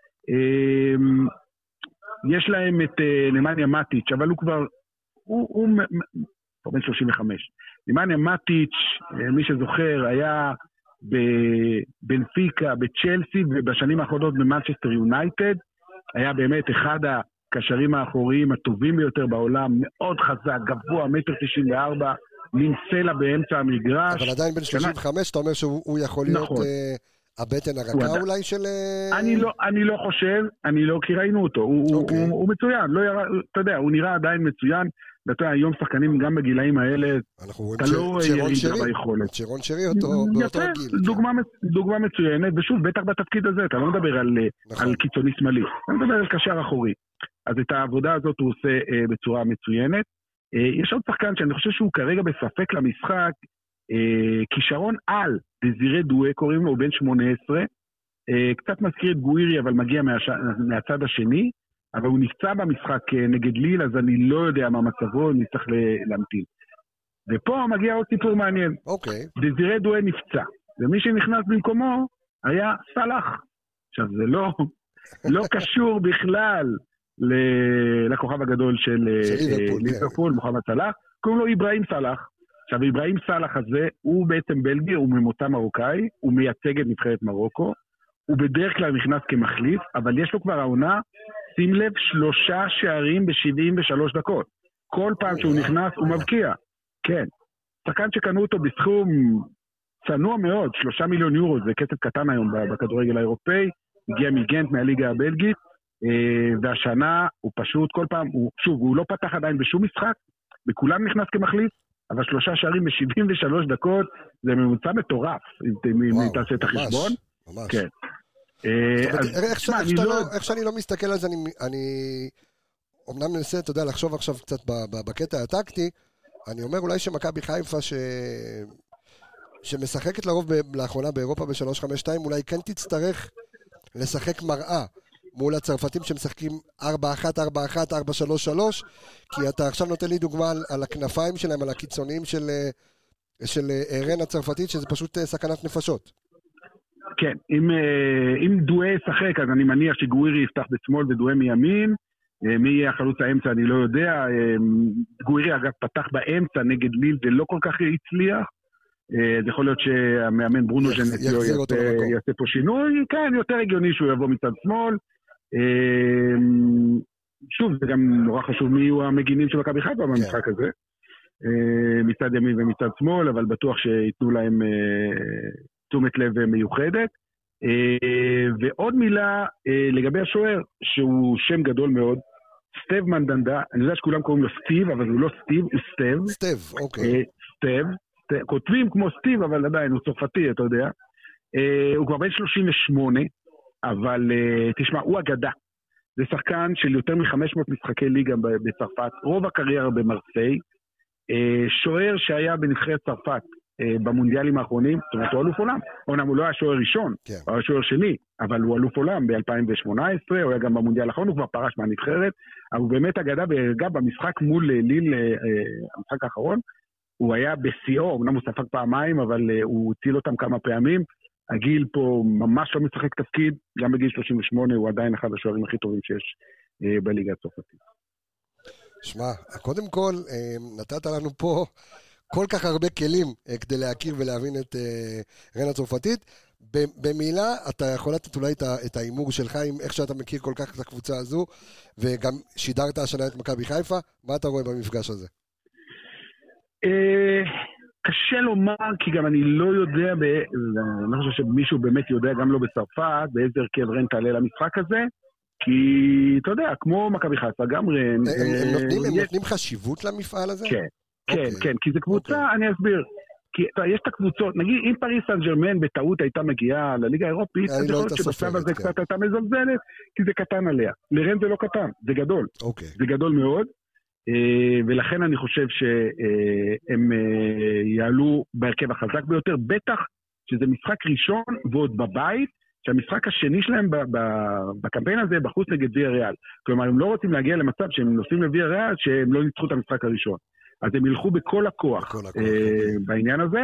יש להם את נמניה מטיץ', אבל הוא כבר, הוא בן 35. נמניה מטיץ', מי שזוכר, היה בבנפיקה, בצ'לסי, ובשנים האחרונות במנצ'סטר יונייטד, היה באמת אחד הקשרים האחוריים הטובים ביותר בעולם, מאוד חזק, גבוה, 1.94 מטר, מין סלע באמצע המגרש.
אבל עדיין בן 35, אתה אומר שהוא יכול להיות הבטן הרכה אולי של...
אני לא חושב, כי ראינו אותו, הוא מצוין, אתה יודע, הוא נראה עדיין מצוין, ואתה יודע, היום שחקנים גם בגילאים האלה, אתה לא ירידה ביכולת.
שרון שרי באותו גיל.
דוגמה מצוינת, ושוב, בטח בתפקיד הזה, אתה לא מדבר על קיצוני שמאלי, אתה מדבר על קשר אחורי. אז את העבודה הזאת הוא עושה בצורה מצוינת. יש עוד שחקן שאני חושב שהוא כרגע בספק למשחק, כישרון על דזירי דואה, קוראים לו, הוא בן 18, קצת מזכיר את גווירי, אבל מגיע מהצד השני, אבל הוא נפצע במשחק נגד ליל, אז אני לא יודע מה מצבו, אני צריך להמתין. ופה מגיע עוד סיפור מעניין. דזירי דואה נפצע, ומי שנכנס במקומו היה סלאח. עכשיו זה לא קשור בכלל לכוכב הגדול של ליברפול, מוחמד סלאח, קוראים לו איברהים סלאח. עכשיו, איברהים סלאח הזה, הוא בעצם בלגי, הוא ממוצא מרוקאי, הוא מייצג את נבחרת מרוקו, הוא בדרך כלל נכנס כמחליף, אבל יש לו כבר העונה, שים לב, 3 שערים ב-73 דקות. כל פעם שהוא נכנס, הוא מבקיע. כן. שחקן שקנו אותו בסכום צנוע מאוד, 3 מיליון יורו, זה כסף קטן היום בכדורגל האירופאי, הגיע מגנט מהליגה הבלגית, והשנה הוא פשוט כל פעם, הוא לא פתח עדיין בשום משחק, בכולם נכנס כמחליף, אבל 3 שערים ב-73 דקות, זה ממוצע מטורף, אם תעשה את החשבון.
ממש.
כן.
איך שאני לא מסתכל על זה, אני אומנם מנסה, אתה יודע, לחשוב עכשיו קצת בקטע הטקטי, אני אומר אולי שמכבי חיפה שמשחקת לרוב לאחרונה באירופה ב-352, אולי כן תצטרך לשחק מראה מול הצרפתים שמשחקים 4-1, 4-1, 4-3-3, כי אתה עכשיו נותן לי דוגמה על הכנפיים שלהם, על הקיצוניים של רן הצרפתית, שזה פשוט סכנת נפשות.
כן, אם דואה ישחק, אז אני מניח שגוירי יפתח בשמאל ודואה מימין, מי יהיה החלוץ האמצע אני לא יודע, גוירי אגב פתח באמצע נגד ליל, זה לא כל כך הצליח, זה יכול להיות שהמאמן ברונו ז'נטיו יעשה פה שינוי, כן, יותר הגיוני שהוא יבוא מצד שמאל, שוב, זה גם נורא חשוב מי יהיו המגינים של מכבי חיפה במשחק הזה, מצד ימין ומצד שמאל, אבל בטוח שיתנו להם תשומת לב מיוחדת. ועוד מילה לגבי השוער, שהוא שם גדול מאוד, סטב מנדנדה, אני יודע שכולם קוראים לו סטיב, אבל הוא לא סטיב, הוא סטב.
סטב, אוקיי.
סטב, כותבים כמו סטיב, אבל עדיין הוא צרפתי, אתה יודע. הוא כבר בן 38, אבל תשמע, הוא אגדה. זה שחקן של יותר מ-500 משחקי ליגה בצרפת, רוב הקריירה במרסיי, שוער שהיה בנבחרת צרפת במונדיאלים האחרונים, זאת אומרת הוא אלוף עולם, אומנם הוא לא היה שוער ראשון, הוא היה שוער שני, אבל הוא אלוף עולם ב-2018, הוא היה גם במונדיאל האחרון, הוא כבר פרש מהנבחרת, אבל הוא באמת אגדה וגם במשחק מול ליל, המשחק האחרון, הוא היה בשיאו, אומנם הוא ספג פעמיים, אבל הוא הציל אותם כמה פעמים, הגיל פה ממש לא משחק תפקיד, גם בגיל 38 הוא עדיין אחד השוערים הכי טובים שיש בליגה הצרפתית.
שמע, קודם כל נתת לנו פה כל כך הרבה כלים כדי להכיר ולהבין את רן הצרפתית. במילה אתה יכול לתת אולי את האימור שלך עם איך שאתה מכיר כל כך את הקבוצה הזו, וגם שידרת השנה את מכבי חיפה, מה אתה רואה במפגש הזה?
קשה לומר, כי גם אני לא יודע, אני לא חושב שמישהו באמת יודע, גם לא בצרפת, באיזה הרכב רן תעלה למשחק הזה, כי אתה יודע, כמו מכבי חיפה, גם רן...
הם נותנים חשיבות למפעל הזה?
כן, כן, כי זה קבוצה, אני אסביר, כי יש את הקבוצות, נגיד, אם פריס סן ז'רמן בטעות הייתה מגיעה לליגה האירופית, אז יכול להיות שבשלב הזה קצת הייתה מזלזלת, כי זה קטן עליה. לרן זה לא קטן, זה גדול. זה גדול מאוד, ולכן אני חושב שהם יעלו בהרכב החזק ביותר, בטח שזה משחק ראשון ועוד בבית, שהמשחק השני שלהם בקמפיין הזה בחוץ נגד ויאריאל. כלומר, הם לא רוצים להגיע למצב שהם נוסעים לוויאריאל, שהם לא ניצחו את המשחק הראשון. אז הם ילכו בכל הכוח בעניין הזה.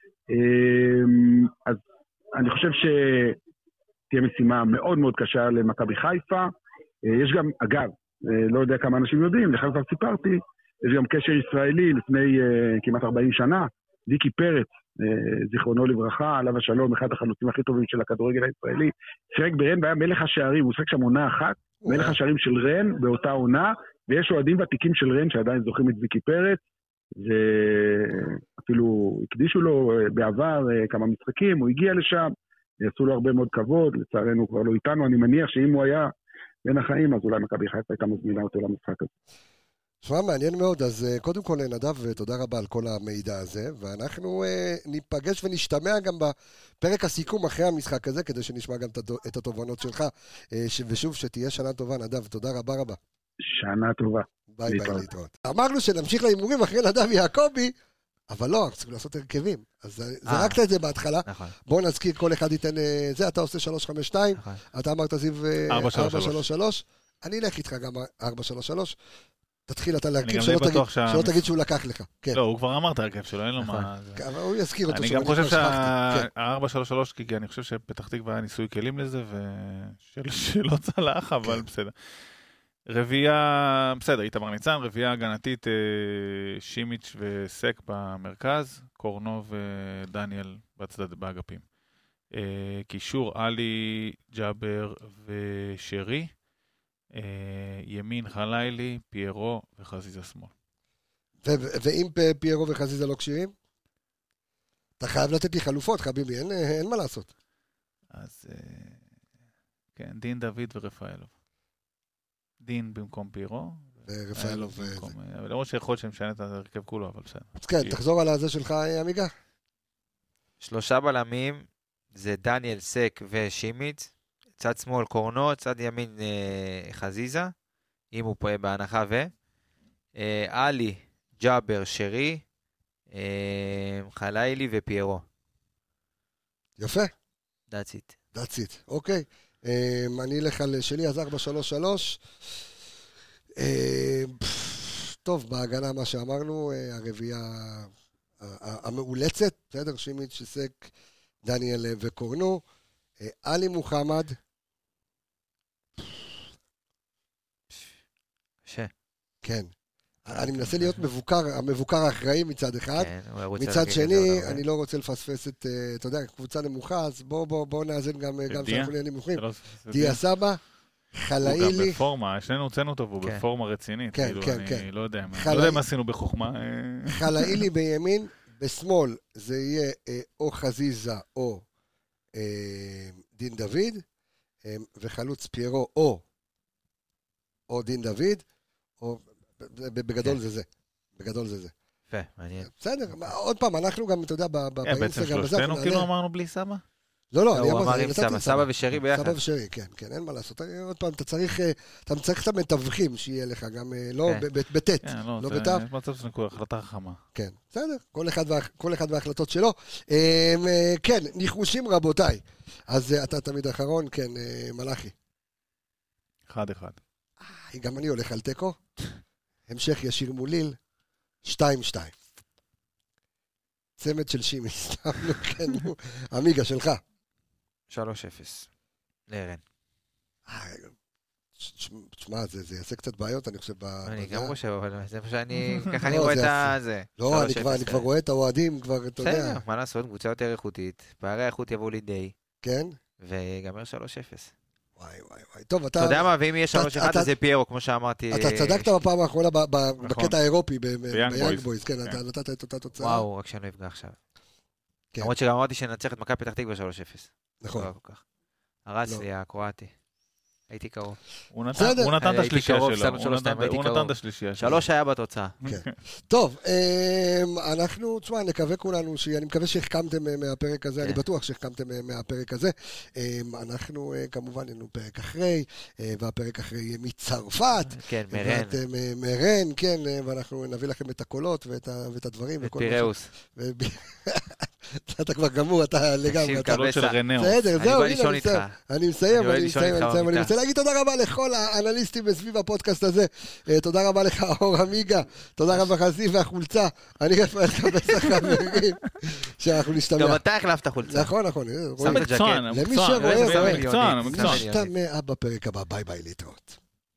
אז אני חושב שתהיה משימה מאוד מאוד קשה למכבי חיפה. יש גם, אגב, לא יודע כמה אנשים יודעים, לך כבר סיפרתי, יש גם קשר ישראלי לפני כמעט 40 שנה, ויקי פרץ, זיכרונו לברכה, עליו השלום, אחד החלוצים הכי טובים של הכדורגל הישראלי, שרק ברן והיה מלך השערים, הוא שחק שם עונה אחת, מלך השערים של רן באותה עונה, ויש אוהדים ותיקים של רן שעדיין זוכים את ויקי פרץ, ואפילו הקדישו לו בעבר כמה משחקים, הוא הגיע לשם, עשו לו הרבה מאוד כבוד, לצערנו הוא כבר לא איתנו, אני מניח שאם הוא היה בין החיים, אז אולי מכבי חיפה הייתה מזמינה אותו למשחק הזה.
שמע, מעניין מאוד, אז קודם כל נדב, תודה רבה על כל המידע הזה, ואנחנו ניפגש ונשתמע גם בפרק הסיכום אחרי המשחק הזה, כדי שנשמע גם את התובנות שלך, ושוב שתהיה שנה טובה נדב, תודה רבה רבה.
שנה טובה.
ביי ביי, להתראות. אמרנו שנמשיך להימורים אחרי נדב יעקבי, אבל לא, צריכים לעשות הרכבים, אז זרקת את זה בהתחלה, בואו נזכיר כל אחד ייתן זה, אתה עושה 3-5-2, אתה אמרת זיו 4-3-3, אני אלך איתך גם 4-3-3, תתחיל אתה להרכיב, שלא תגיד שהוא לקח לך.
לא, הוא כבר אמר את הרכב שלו, אין לו מה...
הוא יזכיר אותו.
אני גם חושב שה-4-3-3, כי אני חושב שפתח תקווה היה ניסוי כלים לזה, ושלא צלח, אבל בסדר. רביעייה, בסדר, איתמר ניצן, רביעייה הגנתית, שימיץ' וסק במרכז, קורנו ודניאל בצדד באגפים. קישור אלי, ג'אבר ושרי, ימין חלילי, פיירו וחזיזה שמאל.
ואם פיירו וחזיזה לא קשירים? אתה חייב לתת לי חלופות, חביבי, אין מה לעשות.
אז כן, דין דוד ורפאלוב. דין במקום פיירו.
ורפאלוב.
למרות שיכול שמשנה את הרכב כולו, אבל בסדר.
אז כן, תחזור על הזה שלך, עמיגה.
3 בלמים, זה דניאל, סק ושימיץ. צד שמאל קורנו, צד ימין חזיזה, אם הוא פועל בהנחה אלי, ג'אבר, שרי, חלילי ופיירו.
יפה.
That's it.
That's it, אוקיי. אני אלך על שלי, אז 4-3-3. טוב, בהגנה מה שאמרנו, הרביעייה המאולצת, בסדר? שימיץ', שיסק, דניאל וקורנו. עלי מוחמד. כן. אני מנסה להיות המבוקר האחראי מצד אחד. מצד שני, אני לא רוצה לפספס את, אתה יודע, קבוצה נמוכה, אז בואו נאזן גם שאנחנו נהיה נמוכים. דיה סבא, חלאילי.
הוא גם בפורמה, שנינו הוצאנו אותו, והוא בפורמה רצינית. כן, כן, כן. אני לא יודע מה עשינו בחוכמה.
חלאילי בימין, בשמאל זה יהיה או חזיזה או דין דוד, וחלוץ פיירו או דין דוד, או בגדול זה זה. בגדול זה זה.
יפה, מעניין.
בסדר, עוד פעם, אנחנו גם, אתה יודע,
בעצם שלושתנו כאילו אמרנו בלי סבא?
לא,
הוא אמר עם סבא, סבא ושרי ביחד.
סבא ושרי, כן, אין מה לעשות. עוד פעם, אתה צריך את המתווכים שיהיה לך, גם לא בטט, לא בטף.
יש מצב שנקרא החלטה חכמה.
כן, בסדר, כל אחד וההחלטות שלו. כן, ניחושים רבותיי. אז אתה תמיד אחרון, כן, מלאכי.
1-1.
גם אני הולך על טקו. המשך ישיר מוליל, 2-2. צמד של שימי, סתמנו, כן, אמיגה שלך.
3-0. לערן.
תשמע, זה יעשה קצת בעיות, אני חושב.
אני גם חושב, אבל זה מה שאני, ככה אני רואה את זה.
לא, אני כבר רואה את האוהדים, כבר, אתה יודע.
בסדר, מה לעשות, קבוצה יותר איכותית, פערי האיכות יבואו לידי.
כן?
ויגמר 3-0.
וואי. טוב, אתה
יודע מה, ואם יהיה 3-1, אז זה פיירו, כמו שאמרתי.
אתה צדקת בפעם האחרונה בקטע האירופי, ביאנג בויז, כן, אתה נתת את אותה תוצאה.
וואו, רק שאני לא אפגע עכשיו. למרות שגם אמרתי שנצח את מכבי פתח תקווה 3-0.
נכון.
הרס לי, הקרואטי. הייתי קרוב.
הוא נתן את השלישייה שלו. הוא נתן את השלישייה שלו.
3 היה בתוצאה.
טוב, אנחנו, תשמע, נקווה כולנו, אני מקווה שהחכמתם מהפרק הזה, אני בטוח שהחכמתם מהפרק הזה. אנחנו כמובן היינו פרק אחרי, והפרק אחרי יהיה מצרפת.
כן, מרן.
מרן, כן, ואנחנו נביא לכם את הקולות ואת הדברים.
את פיראוס.
אתה כבר גמור, אתה לגמרי.
קולות של רנאו.
בסדר, זהו,
אני
מסיים. אני רוצה להגיד תודה רבה לכל האנליסטים בסביב הפודקאסט הזה. תודה רבה לך, אור אמיגה. תודה רבה לך, זיו והחולצה. אני רפאל חפש החברים. שאנחנו נשתמע.
גם אתה החלפת חולצה.
נכון.
מקצוען.
למי שרואה, נשתמע בפרק הבא. ביי להתראות.